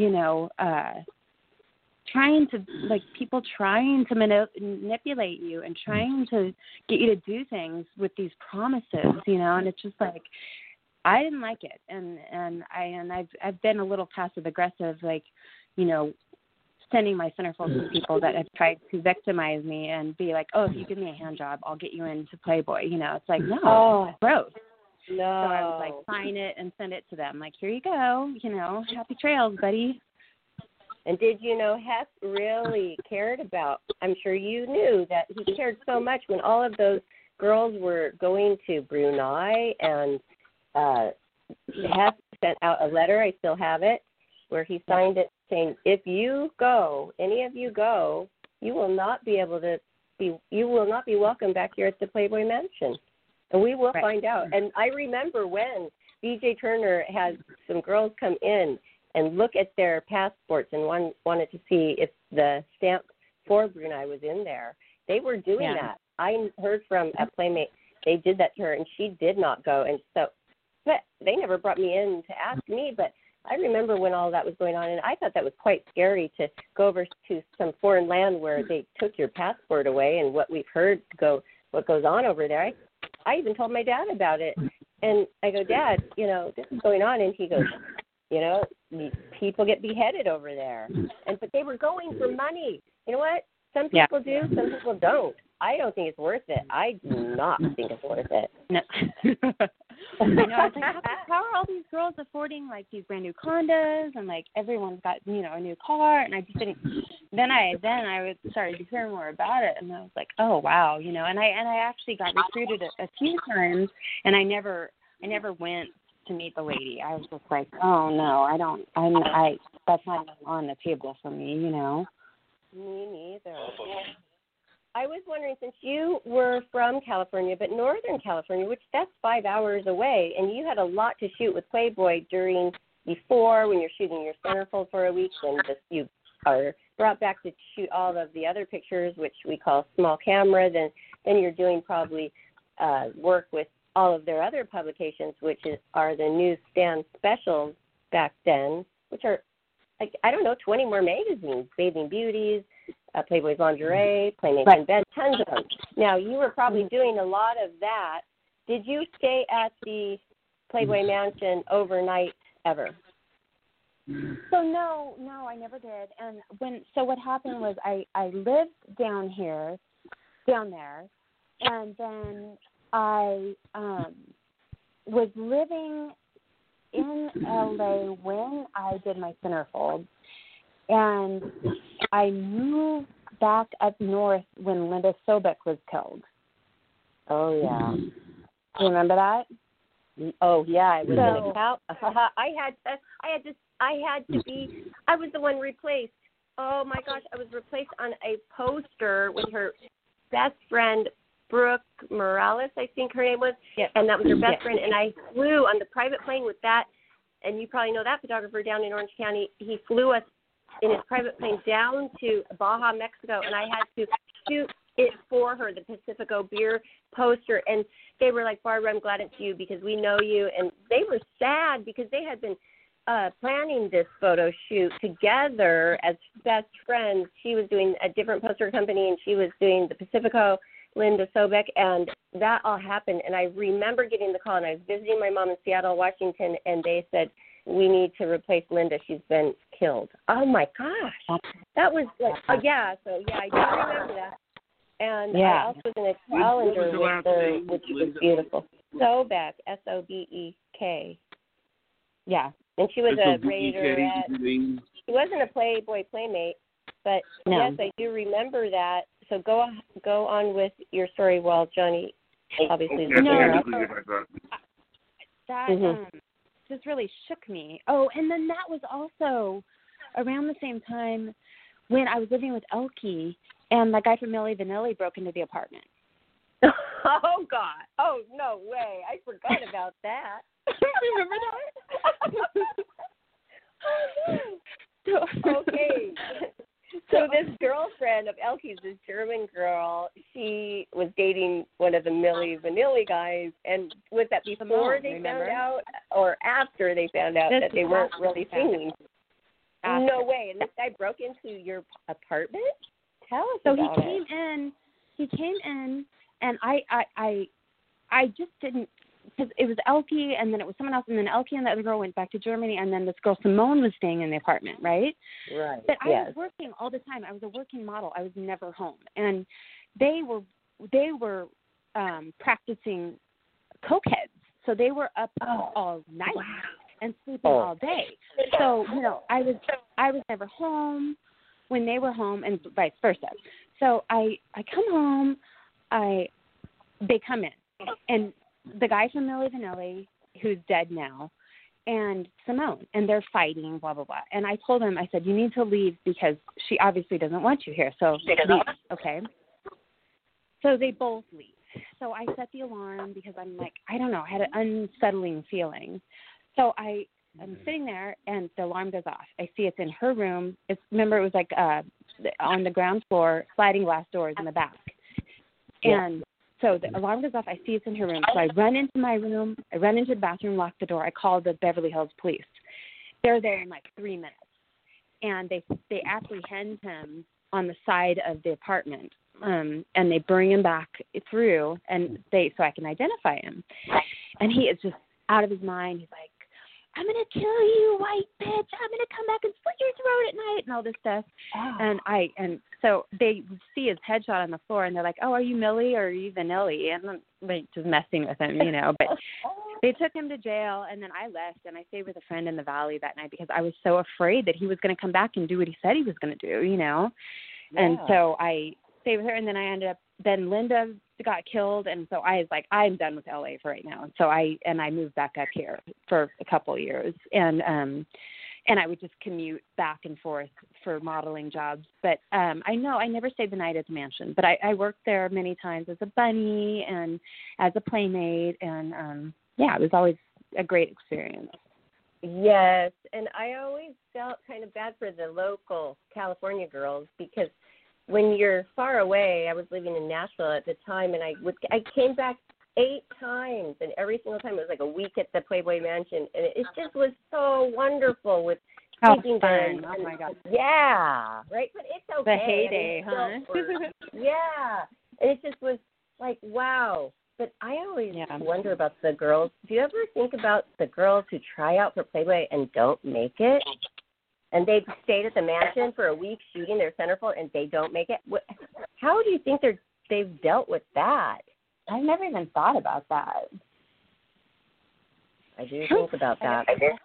trying to people trying to manipulate you and trying to get you to do things with these promises, and it's just I didn't like it, and I've been a little passive aggressive, sending my centerfolds to people that have tried to victimize me and be like, oh, if you give me a hand job, I'll get you into Playboy. It's no, gross. No. So I would sign it and send it to them. Here you go. Happy trails, buddy. And did you know Hess really cared about, I'm sure you knew that he cared so much when all of those girls were going to Brunei, and Hess sent out a letter, I still have it, where he signed it saying, if you go, any of you go, you will not be welcome back here at the Playboy Mansion. And we will find out. And I remember when BJ Turner had some girls come in and look at their passports and one wanted to see if the stamp for Brunei was in there. They were doing that. I heard from a playmate, they did that to her, and she did not go. And so, but they never brought me in to ask me, but I remember when all that was going on, and I thought that was quite scary to go over to some foreign land where they took your passport away, and what we've heard what goes on over there. I even told my dad about it, and I go, Dad, this is going on, and he goes, people get beheaded over there. But they were going for money. You know what? Some people do, some people don't. I don't think it's worth it. I do not think it's worth it. No. I know. I was how are all these girls affording these brand new condos and everyone's got a new car, and I just didn't. Then I started to hear more about it, and I was like, oh wow, and I actually got recruited a few times, and I never went to meet the lady. I was just like, oh no, that's not on the table for me, Me neither. I was wondering, since you were from California, but Northern California, which that's 5 hours away, and you had a lot to shoot with Playboy before when you're shooting your centerfold for a week, and you are brought back to shoot all of the other pictures, which we call small camera, then you're doing probably work with all of their other publications, which are the newsstand specials back then, which are, 20 more magazines, Bathing Beauties, Playboy's Lingerie, Playmates in Bed, tons of them. Now, you were probably doing a lot of that. Did you stay at the Playboy Mansion overnight ever? So no, I never did. And what happened was I lived down there, and then I was living in LA when I did my centerfold, and I moved back up north when Linda Sobek was killed. Oh yeah. Do you remember that? Oh yeah, I was in a cow. I was the one replaced. Oh my gosh, I was replaced on a poster with her best friend Brooke Morales, I think her name was, and that was her best friend. And I flew on the private plane with that and you probably know that photographer down in Orange County. He flew us in his private plane down to Baja, Mexico, and I had to shoot it for her, the Pacifico beer poster. And they were like, Barbara, I'm glad it's you because we know you. And they were sad because they had been planning this photo shoot together as best friends. She was doing a different poster company, and she was doing the Pacifico, Linda Sobek, and that all happened. And I remember getting the call, and I was visiting my mom in Seattle, Washington, and they said, we need to replace Linda. She's been killed. Oh, my gosh. That was like, I do remember that. And I also was in a calendar with her, which was beautiful. Sobek, Sobek. Yeah. And she was a Raiderette. She wasn't a Playboy Playmate, but yes, I do remember that. So go on with your story while Johnny obviously is that just really shook me. Oh, and then that was also around the same time when I was living with Elkie and the guy from Milli Vanilli broke into the apartment. Oh, God. Oh, no way. I forgot about that. Remember that? Okay. So this girlfriend of Elkie's, this German girl, she was dating one of the Milli Vanilli guys. And was that before they found out or after they found out that they weren't really singing? No way. And this guy broke into your apartment? Tell us about it. So he came in, and I just didn't, because it was Elkie, and then it was someone else, and then Elkie and the other girl went back to Germany, and then this girl Simone was staying in the apartment, right? Right. But I was working all the time. I was a working model. I was never home, and they were practicing cokeheads, so they were up all night and sleeping all day. So I was never home when they were home, and vice versa. So I come home, they come in, and the guy from Milli Vanilli, who's dead now, and Simone, and they're fighting, blah, blah, blah. And I told him, I said, you need to leave because she obviously doesn't want you here, so leave, okay? So they both leave. So I set the alarm because I'm like, I don't know, I had an unsettling feeling. So I'm sitting there, and the alarm goes off. I see it's in her room. Remember, it was like on the ground floor, sliding glass doors in the back. And so the alarm goes off. I see it's in her room. So I run into my room. I run into the bathroom, lock the door. I call the Beverly Hills police. They're there in like 3 minutes. And they apprehend him on the side of the apartment. And they bring him back through, and so I can identify him. And he is just out of his mind. He's like, I'm going to kill you, white bitch. I'm going to come back and slit your throat at night and all this stuff. Oh. And so they see his headshot on the floor, and they're like, oh, are you Millie or are you Vanilli? And I'm like, just messing with him, But they took him to jail, and then I left, and I stayed with a friend in the Valley that night because I was so afraid that he was going to come back and do what he said he was going to do, Yeah. And so I stayed with her, and then then Linda got killed, and so I was like, I'm done with LA for right now. And so I moved back up here for a couple of years, and I would just commute back and forth for modeling jobs. But I never stayed the night at the mansion, but I worked there many times as a bunny and as a playmate, and it was always a great experience. Yes, and I always felt kind of bad for the local California girls because when you're far away, I was living in Nashville at the time, and I came back 8 times, and every single time it was like a week at the Playboy Mansion, and it just was so wonderful with taking fun. Oh my God. Yeah, right. But it's okay. The heyday, Yeah, and it just was like wow. But I always wonder about the girls. Do you ever think about the girls who try out for Playboy and don't make it? And they've stayed at the mansion for a week shooting their centerfold, and they don't make it. How do you think they've dealt with that? I've never even thought about that. I do think about that.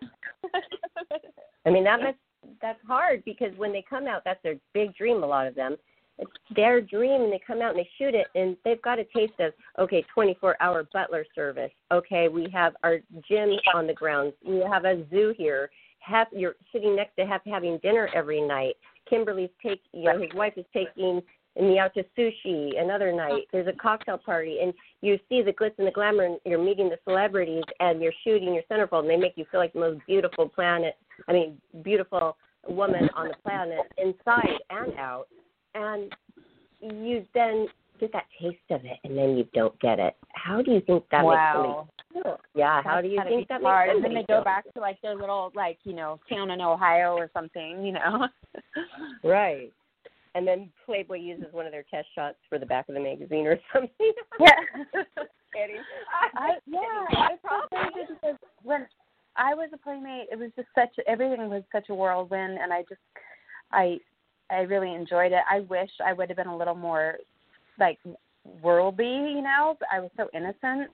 I mean, that's hard because when they come out, that's their big dream. A lot of them, it's their dream, and they come out and they shoot it, and they've got a taste of 24-hour butler service. Okay, we have our gym on the grounds. We have a zoo here. You're sitting next to having dinner every night. Kimberly's his wife is taking and the out to sushi another night. There's a cocktail party, and you see the glitz and the glamour, and you're meeting the celebrities, and you're shooting your centerfold, and they make you feel like the most beautiful beautiful woman on the planet, inside and out. And you then get that taste of it, and then you don't get it. How do you think that makes somebody feel? Yeah, how do you think that makes somebody feel? And then they go back to, like, their little, like, town in Ohio or something, Right. And then Playboy uses one of their test shots for the back of the magazine or something. Yeah. Kidding. It's so crazy because when I was a Playmate, it was just everything was such a whirlwind, and I really enjoyed it. I wish I would have been a little more, like, worldly, I was so innocent.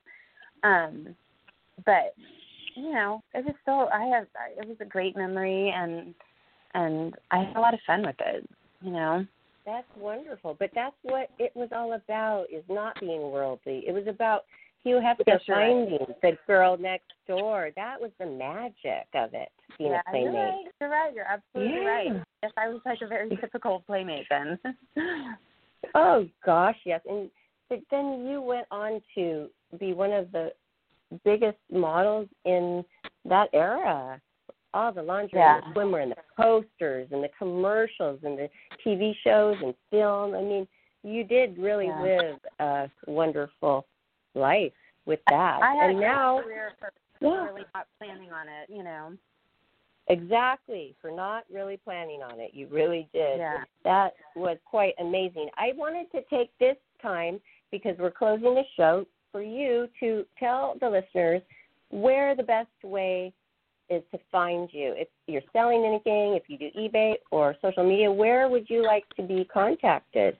But, it was still, it was a great memory, and I had a lot of fun with it, That's wonderful. But that's what it was all about, is not being worldly. It was about Hugh Hefner finding the girl next door. That was the magic of it, being a Playmate. You're right. You're absolutely right. Yes, I was like a very typical Playmate then. Oh, gosh, yes. But then you went on to be one of the biggest models in that era. All the lingerie and the swimwear and the posters and the commercials and the TV shows and film. I mean, you did really live a wonderful life with that. I had a career for really not planning on it, Exactly, for not really planning on it. You really did. Yeah. That was quite amazing. I wanted to take this time, because we're closing the show, for you to tell the listeners where the best way is to find you. If you're selling anything, if you do eBay or social media, where would you like to be contacted?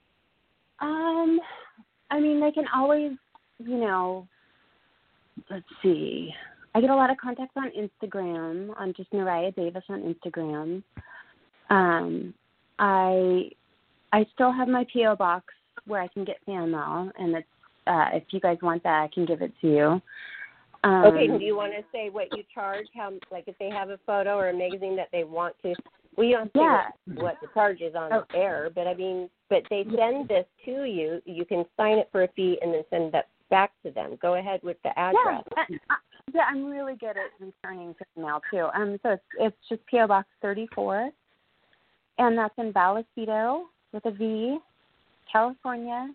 They can always, let's see. I get a lot of contacts on Instagram. I'm just Naraya Davis on Instagram. I still have my P.O. box where I can get fan mail, and it's if you guys want that, I can give it to you. Okay, do you want to say what you charge? How, like, if they have a photo or a magazine that they want to, we don't say what the charge is on the air, but they send this to you. You can sign it for a fee and then send that back to them. Go ahead with the address. Yeah, I'm really good at returning mail too. So it's just P.O. Box 34, and that's in Vallecito with a V, California,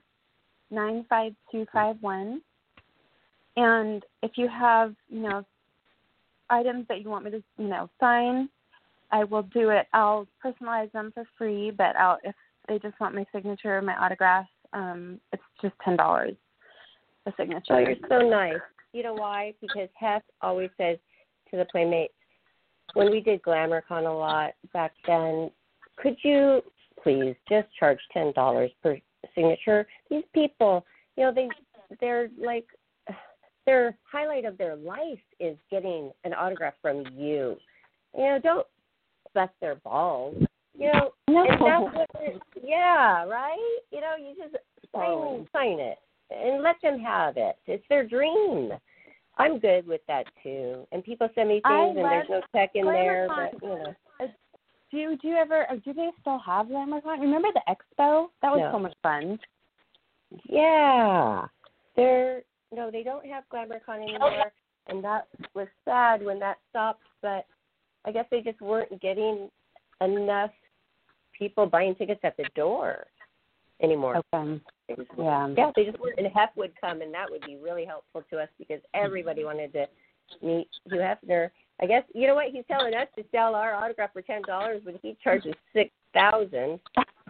95251. And if you have, items that you want me to, sign, I will do it. I'll personalize them for free, but if they just want my signature, my autograph, it's just $10 a signature. Oh, you're so nice. You know why? Because Hef always says to the Playmates, when we did GlamourCon a lot back then, could you please just charge $10 per signature? These people, they're like, their highlight of their life is getting an autograph from you. Don't bust their balls. No. And that's what right? You just sign it and let them have it. It's their dream. I'm good with that too. And people send me things, and there's no tech in there, but Do they still have GlamourCon? Remember the expo? That was so much fun. Yeah. They don't have GlamourCon anymore, and that was sad when that stopped, but I guess they just weren't getting enough people buying tickets at the door anymore. Okay. Yeah, they just weren't. And Hef would come, and that would be really helpful to us because everybody wanted to meet Hugh Hefner. I guess, you know what, he's telling us to sell our autograph for $10, but he charges $6,000.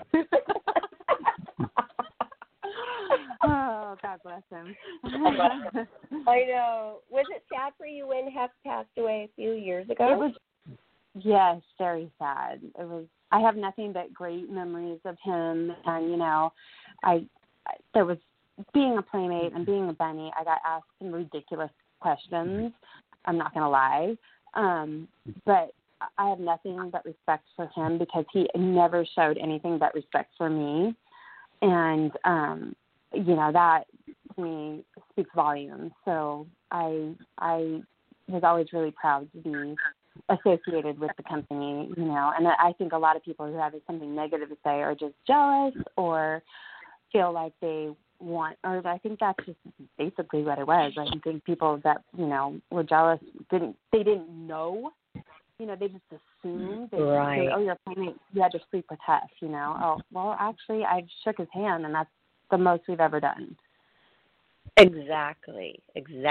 Oh, God bless him. I know. Was it sad for you when Hef passed away a few years ago? It was, yes, very sad. It was. I have nothing but great memories of him, and there was being a Playmate and being a Bunny. I got asked some ridiculous questions. I'm not going to lie, but I have nothing but respect for him because he never showed anything but respect for me, and that to me speaks volumes. So I was always really proud to be associated with the company, you know. And I think a lot of people who have something negative to say are just jealous or feel like they want, or I think that's just basically what it was. I think people that, you know, were jealous didn't know, you know, they just assumed. They Right. said, oh, your playmate, you had to sleep with Hef, you know. Oh, well, actually, I shook his hand, and that's the most we've ever done. Exactly.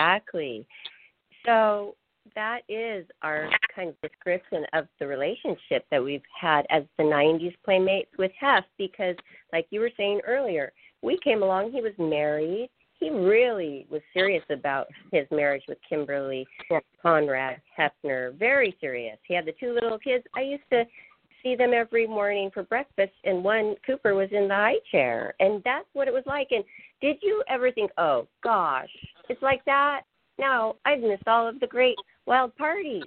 So that is our kind of description of the relationship that we've had as the 90s playmates with Hef, because like you were saying earlier, we came along, he was married. He really was serious about his marriage with Kimberly Conrad Hefner, very serious. He had the 2 little kids. I used to see them every morning for breakfast, and one, Cooper, was in the high chair, and that's what it was like. And did you ever think, oh, gosh, it's like that? Now, I've missed all of the great wild parties.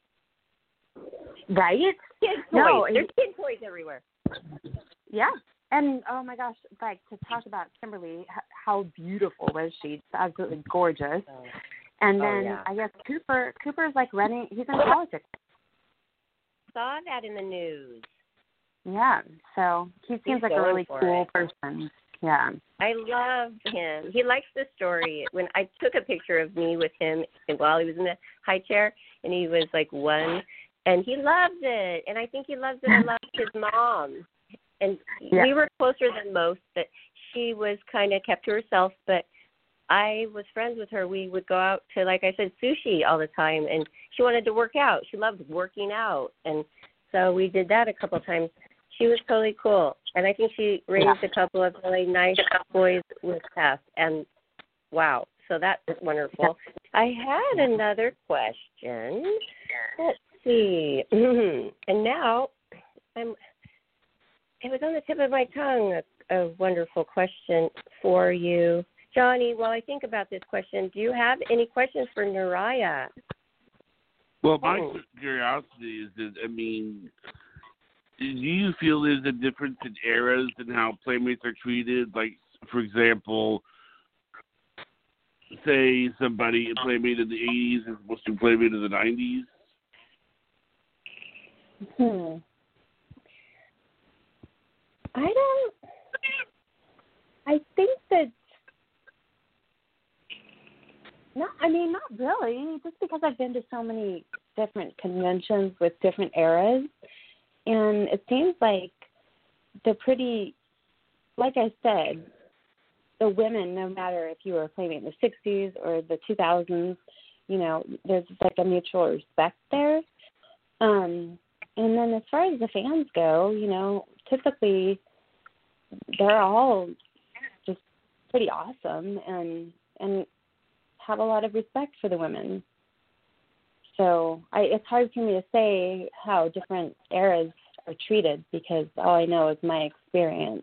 Right? Kid toys. No, There's kid toys everywhere. Yeah. And, oh, my gosh, like, to talk about Kimberly, how beautiful was she? It's absolutely gorgeous. And then I guess Cooper's, like, he's in politics. Saw that in the news. Yeah, so he seems like a really cool person. Yeah. I love him. He likes the story. When I took a picture of me with him while he was in the high chair, and he was, like, 1, and he loves it. And I think he loves it. I love his mom. And we were closer than most, but she was kind of kept to herself. But I was friends with her. We would go out to, like I said, sushi all the time. And she wanted to work out. She loved working out. And so we did that a couple of times. She was totally cool. And I think she raised a couple of really nice boys with Hef. And, wow, so that was wonderful. I had another question. Let's see. And now it was on the tip of my tongue, a wonderful question for you. Johnny, while I think about this question, do you have any questions for Naraya? Well, my curiosity is that, I mean, do you feel there's a difference in eras and how playmates are treated? Like, for example, say a playmate in the 80s is supposed to be a playmate in the 90s? I think that, not really, just because I've been to so many different conventions with different eras, and it seems like they're pretty, like I said, the women, no matter if you were a playmate in the 60s or the 2000s, you know, there's like a mutual respect there. And then as far as the fans go, you know, typically they're all just pretty awesome and have a lot of respect for the women. So it's hard for me to say how different eras are treated because all I know is my experience.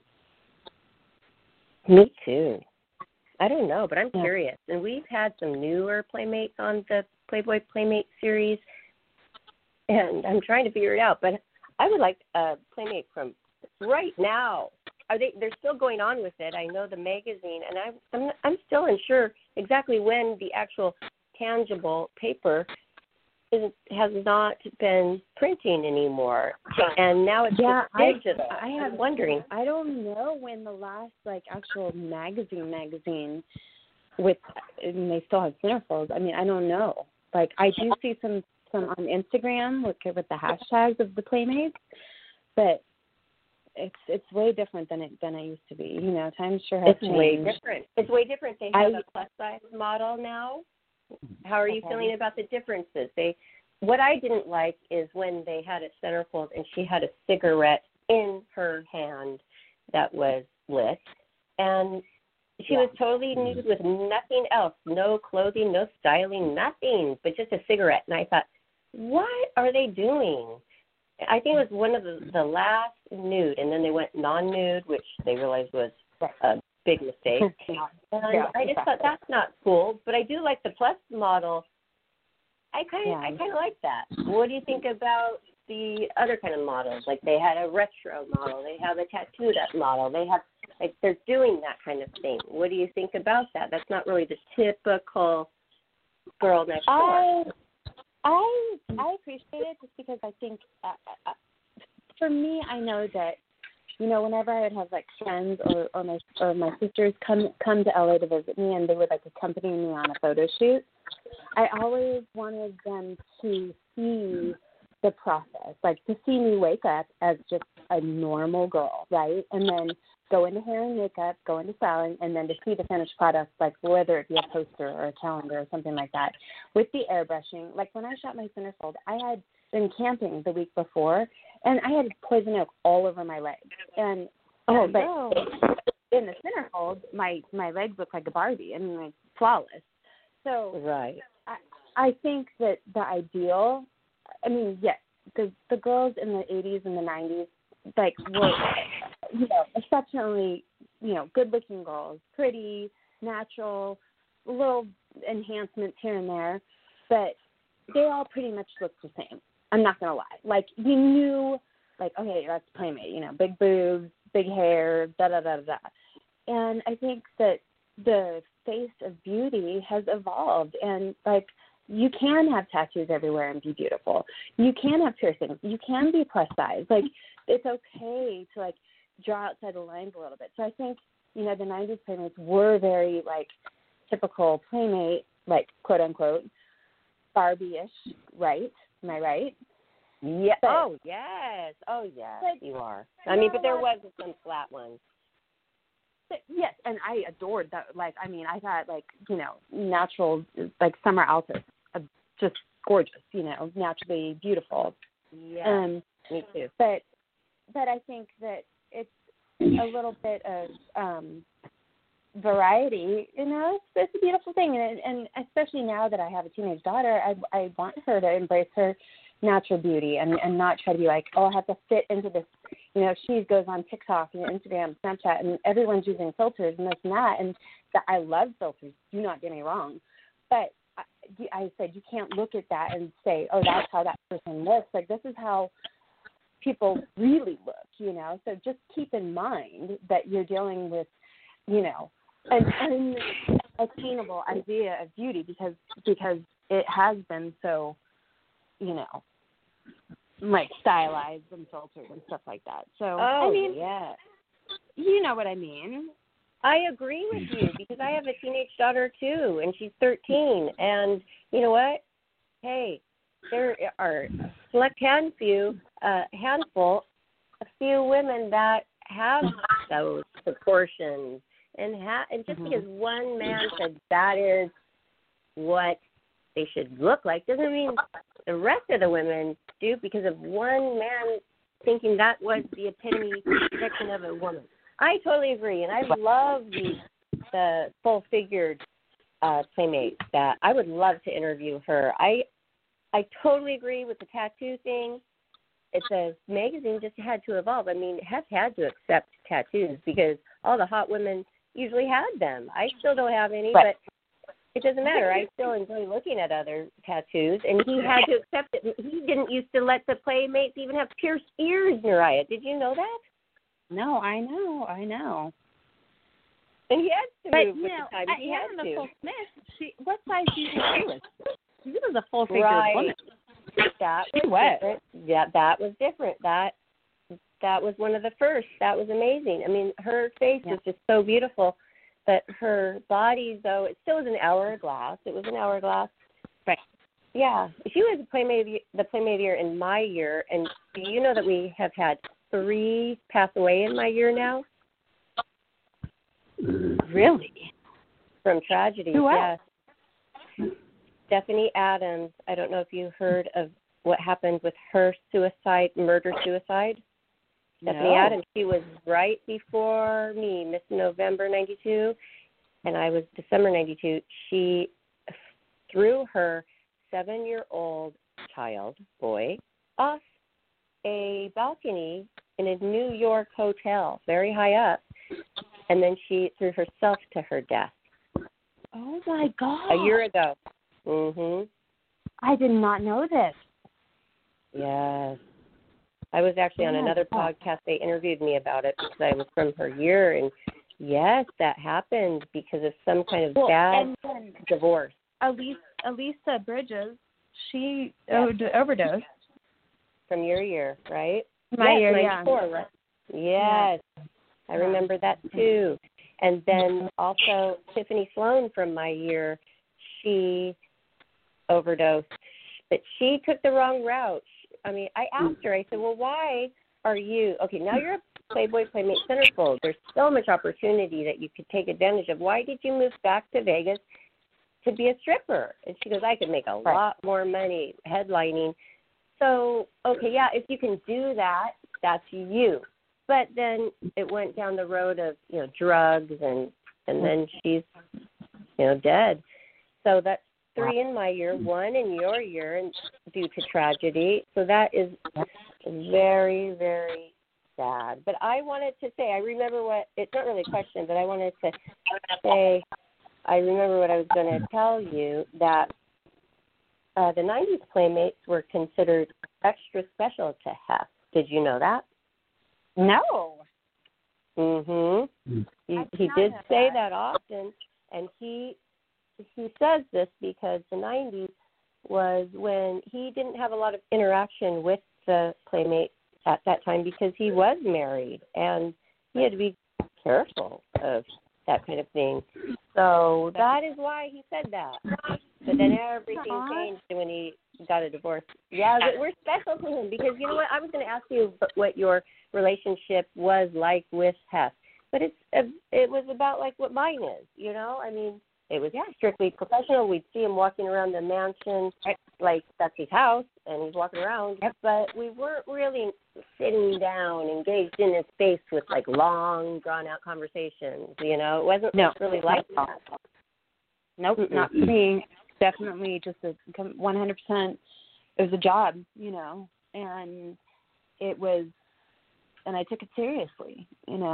Me too. I don't know, but I'm curious. And we've had some newer playmates on the Playboy Playmate series, and I'm trying to figure it out. But I would like a playmate from right now. They're still going on with it. I know the magazine, and I'm still unsure exactly when the actual tangible paper has not been printing anymore, and now it's just digital. I'm wondering. I don't know when the last actual magazine with, and they still have centerfolds. I mean, I don't know. Like I do see some on Instagram with the hashtags of the playmates, but it's way different than it used to be. You know, times sure have changed. Way different. It's way different. They have a plus size model now. How are you feeling about the differences? What I didn't like is when they had a centerfold and she had a cigarette in her hand that was lit, and she was totally nude with nothing else, no clothing, no styling, nothing, but just a cigarette. And I thought, what are they doing? I think it was one of the last nude, and then they went non-nude, which they realized was a big mistake. And I just thought that's not cool, but I do like the plus model. I kind of like that. What do you think about the other kind of models? Like they had a retro model, they have a tattooed up model, they have they're doing that kind of thing. What do you think about that? That's not really the typical girl next door. I appreciate it just because I think for me, I know that, whenever I would have like friends or my sisters come to LA to visit me and they would like accompany me on a photo shoot, I always wanted them to see the process, like to see me wake up as just a normal girl, right? And then go into hair and makeup, go into styling, and then to see the finished product, like whether it be a poster or a calendar or something like that. With the airbrushing, like when I shot my centerfold, I had been camping the week before, and I had poison oak all over my legs. And in the centerfold, my legs look like a Barbie. I mean, like flawless. So right. I think that the ideal, I mean, yes, the girls in the 80s and the 90s, like, were, exceptionally, good-looking girls, pretty, natural, little enhancements here and there, but they all pretty much looked the same. I'm not going to lie. Like, you knew, like, okay, that's Playmate, big boobs, big hair, da-da-da-da-da. And I think that the face of beauty has evolved, and, like, you can have tattoos everywhere and be beautiful. You can have piercings. You can be plus size. Like, it's okay to, like, draw outside the lines a little bit. So I think, the 90s Playmates were very, like, typical Playmate, like, quote-unquote, Barbie-ish, right? Am I right? Yeah. But, yes. But, you are. I mean, but there was some flat ones. But, yes, and I adored that. Like, I mean, I thought, like, natural, like, summer outfits, just gorgeous, naturally beautiful. Yeah, me too. But I think that it's a little bit of variety, it's a beautiful thing. And especially now that I have a teenage daughter, I want her to embrace her natural beauty and not try to be like, I have to fit into this. She goes on TikTok and Instagram, Snapchat, and everyone's using filters and this and that. And I love filters. Do not get me wrong. But I said you can't look at that and say, that's how that person looks. Like, this is how people really look, So just keep in mind that you're dealing with, an unattainable idea of beauty because it has been so, like stylized and filtered and stuff like that. So, I mean, yeah. You know what I mean. I agree with you because I have a teenage daughter too, and she's 13. And you know what? Hey, there are a select handful, a few women that have those proportions, and just because one man said that is what they should look like doesn't mean the rest of the women do because of one man thinking that was the epitome section of a woman. I totally agree, and I love the full-figured Playmate that I would love to interview her. I totally agree with the tattoo thing. It's a magazine just had to evolve. I mean, it has had to accept tattoos because all the hot women usually had them. I still don't have any, but it doesn't matter. I still enjoy looking at other tattoos, and he had to accept it. He didn't used to let the Playmates even have pierced ears, Mariah. Did you know that? No, I know. And he had to move with the time. He had to. Nicole Smith, what size do you think she was? She was a full-figured woman. That was different. Yeah, that was different. That was one of the first. That was amazing. I mean, her face was just so beautiful. But her body, though, it still was an hourglass. It was an hourglass. Right. Yeah. She was the Playmate of the Year in my year. And do you know that we have had 3 pass away in my year now? Really? From tragedy, Who else? Yes. Stephanie Adams. I don't know if you heard of what happened with her murder-suicide. Stephanie Adams, she was right before me, Miss November 92, and I was December 92. She threw her 7-year-old boy, off a balcony in a New York hotel, very high up, and then she threw herself to her death. Oh, my God. A year ago. Mhm. I did not know this. Yes. I was actually on another podcast. They interviewed me about it because I was from her year, and yes, that happened because of some kind of bad divorce. Elisa Bridges, She overdosed. From your year, right? My yes, year, 94, yeah. Right? Yes. Yeah. I remember that too. And then also Tiffany Sloan from my year, she overdosed. But she took the wrong route. I mean, I asked her, I said, well, why are you, okay, now you're a Playboy Playmate centerfold. There's so much opportunity that you could take advantage of. Why did you move back to Vegas to be a stripper? And she goes, I could make a lot more money headlining. So, okay, yeah, if you can do that, that's you. But then it went down the road of, drugs and then she's, dead. So that's 3 in my year, 1 in your year, and due to tragedy. So that is very, very sad. But I wanted to say, I remember it's not really a question, but I wanted to say, I remember what I was going to tell you, that the 90s Playmates were considered extra special to Hef. Did you know that? No. He did say that often, and he says this because the 90s was when he didn't have a lot of interaction with the Playmates at that time because he was married, and he had to be careful of that kind of thing. So that is why he said that. But then everything changed when he got a divorce. Yeah, but we're special to him because, you know what, I was going to ask you what your relationship was like with Hef. But it was about like what mine is, I mean, it was strictly professional. We'd see him walking around the mansion like that's his house, and he's walking around. But we weren't really sitting down, engaged in his space with like long, drawn-out conversations. It wasn't really like that. Nope, not for me. Definitely just 100%. It was a job, and it was, and I took it seriously,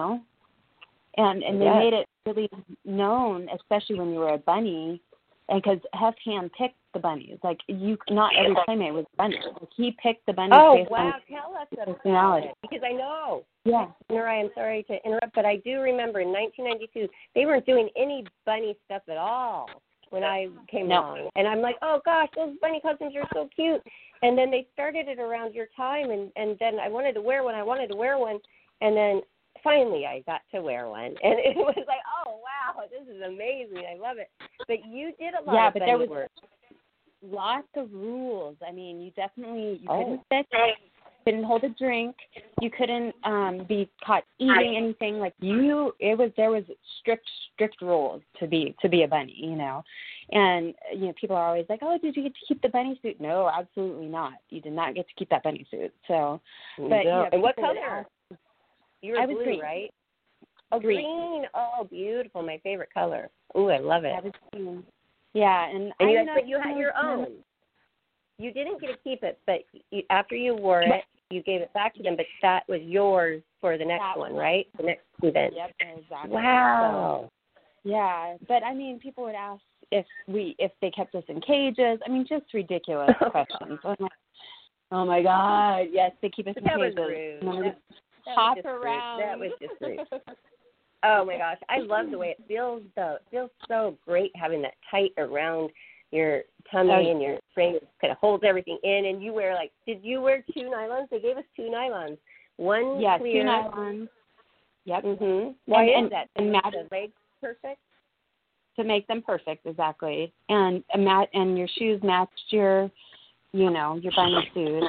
and they made it really known, especially when you were a bunny, and because Hef hand-picked the bunnies. Like, not every Playmate was a bunny. Like, he picked the bunnies based on tell us about it, because I know. Yeah. Nora, I'm sorry to interrupt, but I do remember in 1992, they weren't doing any bunny stuff at all when I came along. And I'm like, oh, gosh, those bunny costumes are so cute. And then they started it around your time, and then I wanted to wear one, and then finally I got to wear one. And it was like, oh, wow, this is amazing. I love it. But you did a lot of bunny work. There was lots of rules. I mean, you couldn't sit, couldn't hold a drink, you couldn't be caught eating anything. Like there was strict rules to be a bunny, And people are always like, oh, did you get to keep the bunny suit? No, absolutely not. You did not get to keep that bunny suit. So, but and what color? You were blue, green. Right? Oh, green. Oh, beautiful. My favorite color. Ooh, I love it. I was green. Yeah, and you had your own. You didn't get to keep it, but after you wore it, you gave it back to them. But that was yours for the next one, right? The next event. Yep, exactly. Wow. So, yeah, but I mean, people would ask if they kept us in cages. I mean, just ridiculous questions. I'm like, oh my God, yes, they keep us in cages. Was rude. Hop around. That was just rude. Oh my gosh, I love the way it feels though. It feels so great having that tight around your tummy and your frame. It kind of holds everything in. And you wear did you wear 2 nylons? They gave us 2 nylons. One clear. 2 nylons. Yep. Why is that? To make the legs perfect? To make them perfect, exactly. And your shoes matched your bunny suit.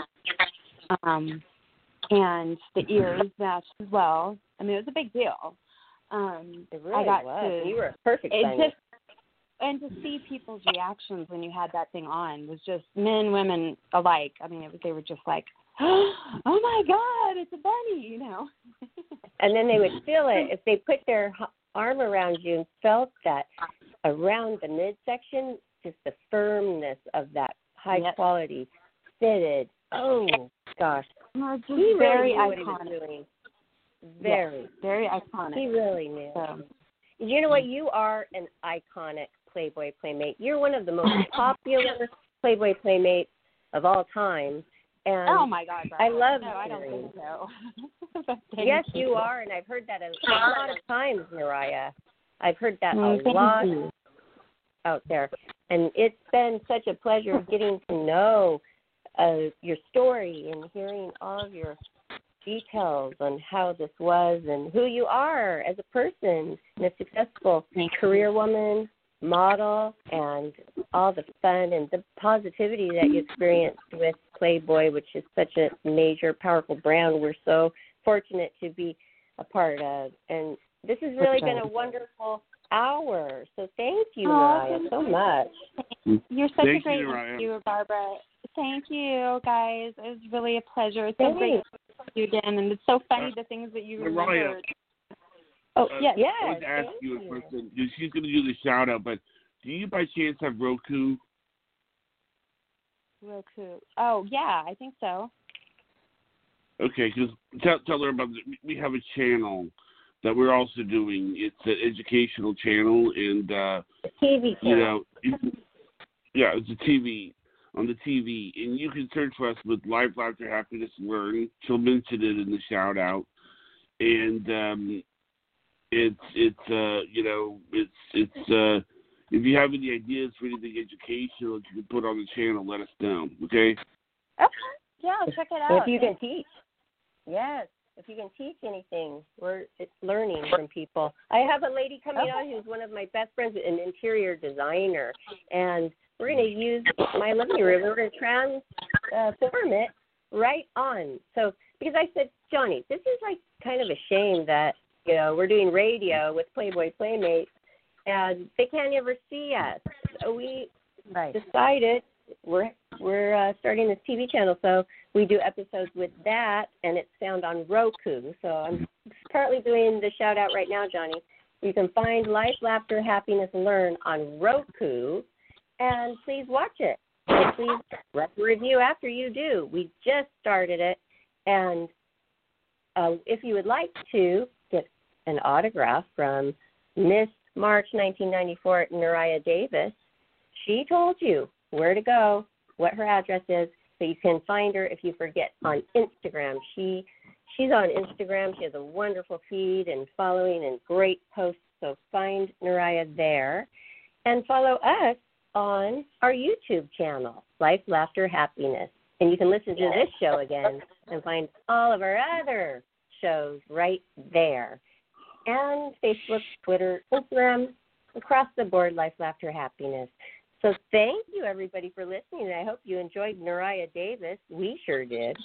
And the ears matched as well. I mean, it was a big deal. It really was. You were a perfect bunny. And to see people's reactions when you had that thing on was just men, women alike. I mean, they were just like, oh my God, it's a bunny, And then they would feel it if they put their arm around you and felt that around the midsection, just the firmness of that high quality fitted. Oh gosh, he very really knew iconic. What he was doing. Very iconic. He really knew. So. You know what? You are an iconic Playboy Playmate. You're one of the most popular Playboy Playmates of all time. And oh my God! I love. No, I don't think so. Yes, you are, and I've heard that a lot of times, Mariah. I've heard that a lot. out there. And it's been such a pleasure getting to know your story and hearing all of your details on how this was and who you are as a person and a successful career woman, model, and all the fun and the positivity that you experienced with Playboy, which is such a major, powerful brand we're so fortunate to be a part of. And this has really been a wonderful hour. So thank you, Naraya, so much. You're such a great interviewer, Barbara. Thank you, guys. It was really a pleasure. It's so great to see you again, and it's so funny the things that you remembered. Oh, yes. I wanted to ask you a question. She's going to do the shout-out, but do you by chance have Roku? Roku. Oh, yeah, I think so. Okay, because tell her about we have a channel that we're also doing. It's an educational channel, and TV channel. It's a TV on the TV, and you can search for us with Life, Laughter, Happiness, Learn. She'll mention it in the shout out, and it's if you have any ideas for anything educational that you can put on the channel, let us know. Okay. Okay. Yeah, I'll check it out. If you can teach. Yes. If you can teach anything, it's learning from people. I have a lady coming on who's one of my best friends, an interior designer, and we're going to use my living room. We're going to transform it right on. So, because I said, Johnny, this is like kind of a shame that, we're doing radio with Playboy Playmates, and they can't ever see us. So we decided we're starting this TV channel, so we do episodes with that, and it's found on Roku. So I'm currently doing the shout out right now, Johnny. You can find Life, Laughter, Happiness, Learn on Roku, and please watch it. And please write a review after you do. We just started it, and if you would like to get an autograph from Miss March 1994 Naraya Davis, she told you where to go, what her address is, so you can find her if you forget on Instagram. She's on Instagram. She has a wonderful feed and following and great posts, so find Naraya there. And follow us on our YouTube channel, Life, Laughter, Happiness. And you can listen to this show again and find all of our other shows right there. And Facebook, Twitter, Instagram, across the board, Life, Laughter, Happiness. So thank you, everybody, for listening. I hope you enjoyed Naraya Davis. We sure did.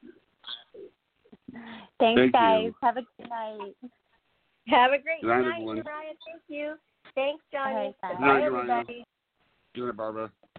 Thanks, guys. Have a good night. Have a great night, Naraya. Thank you. Thanks, Johnny. Bye, Bye, everybody. Good night, Barbara.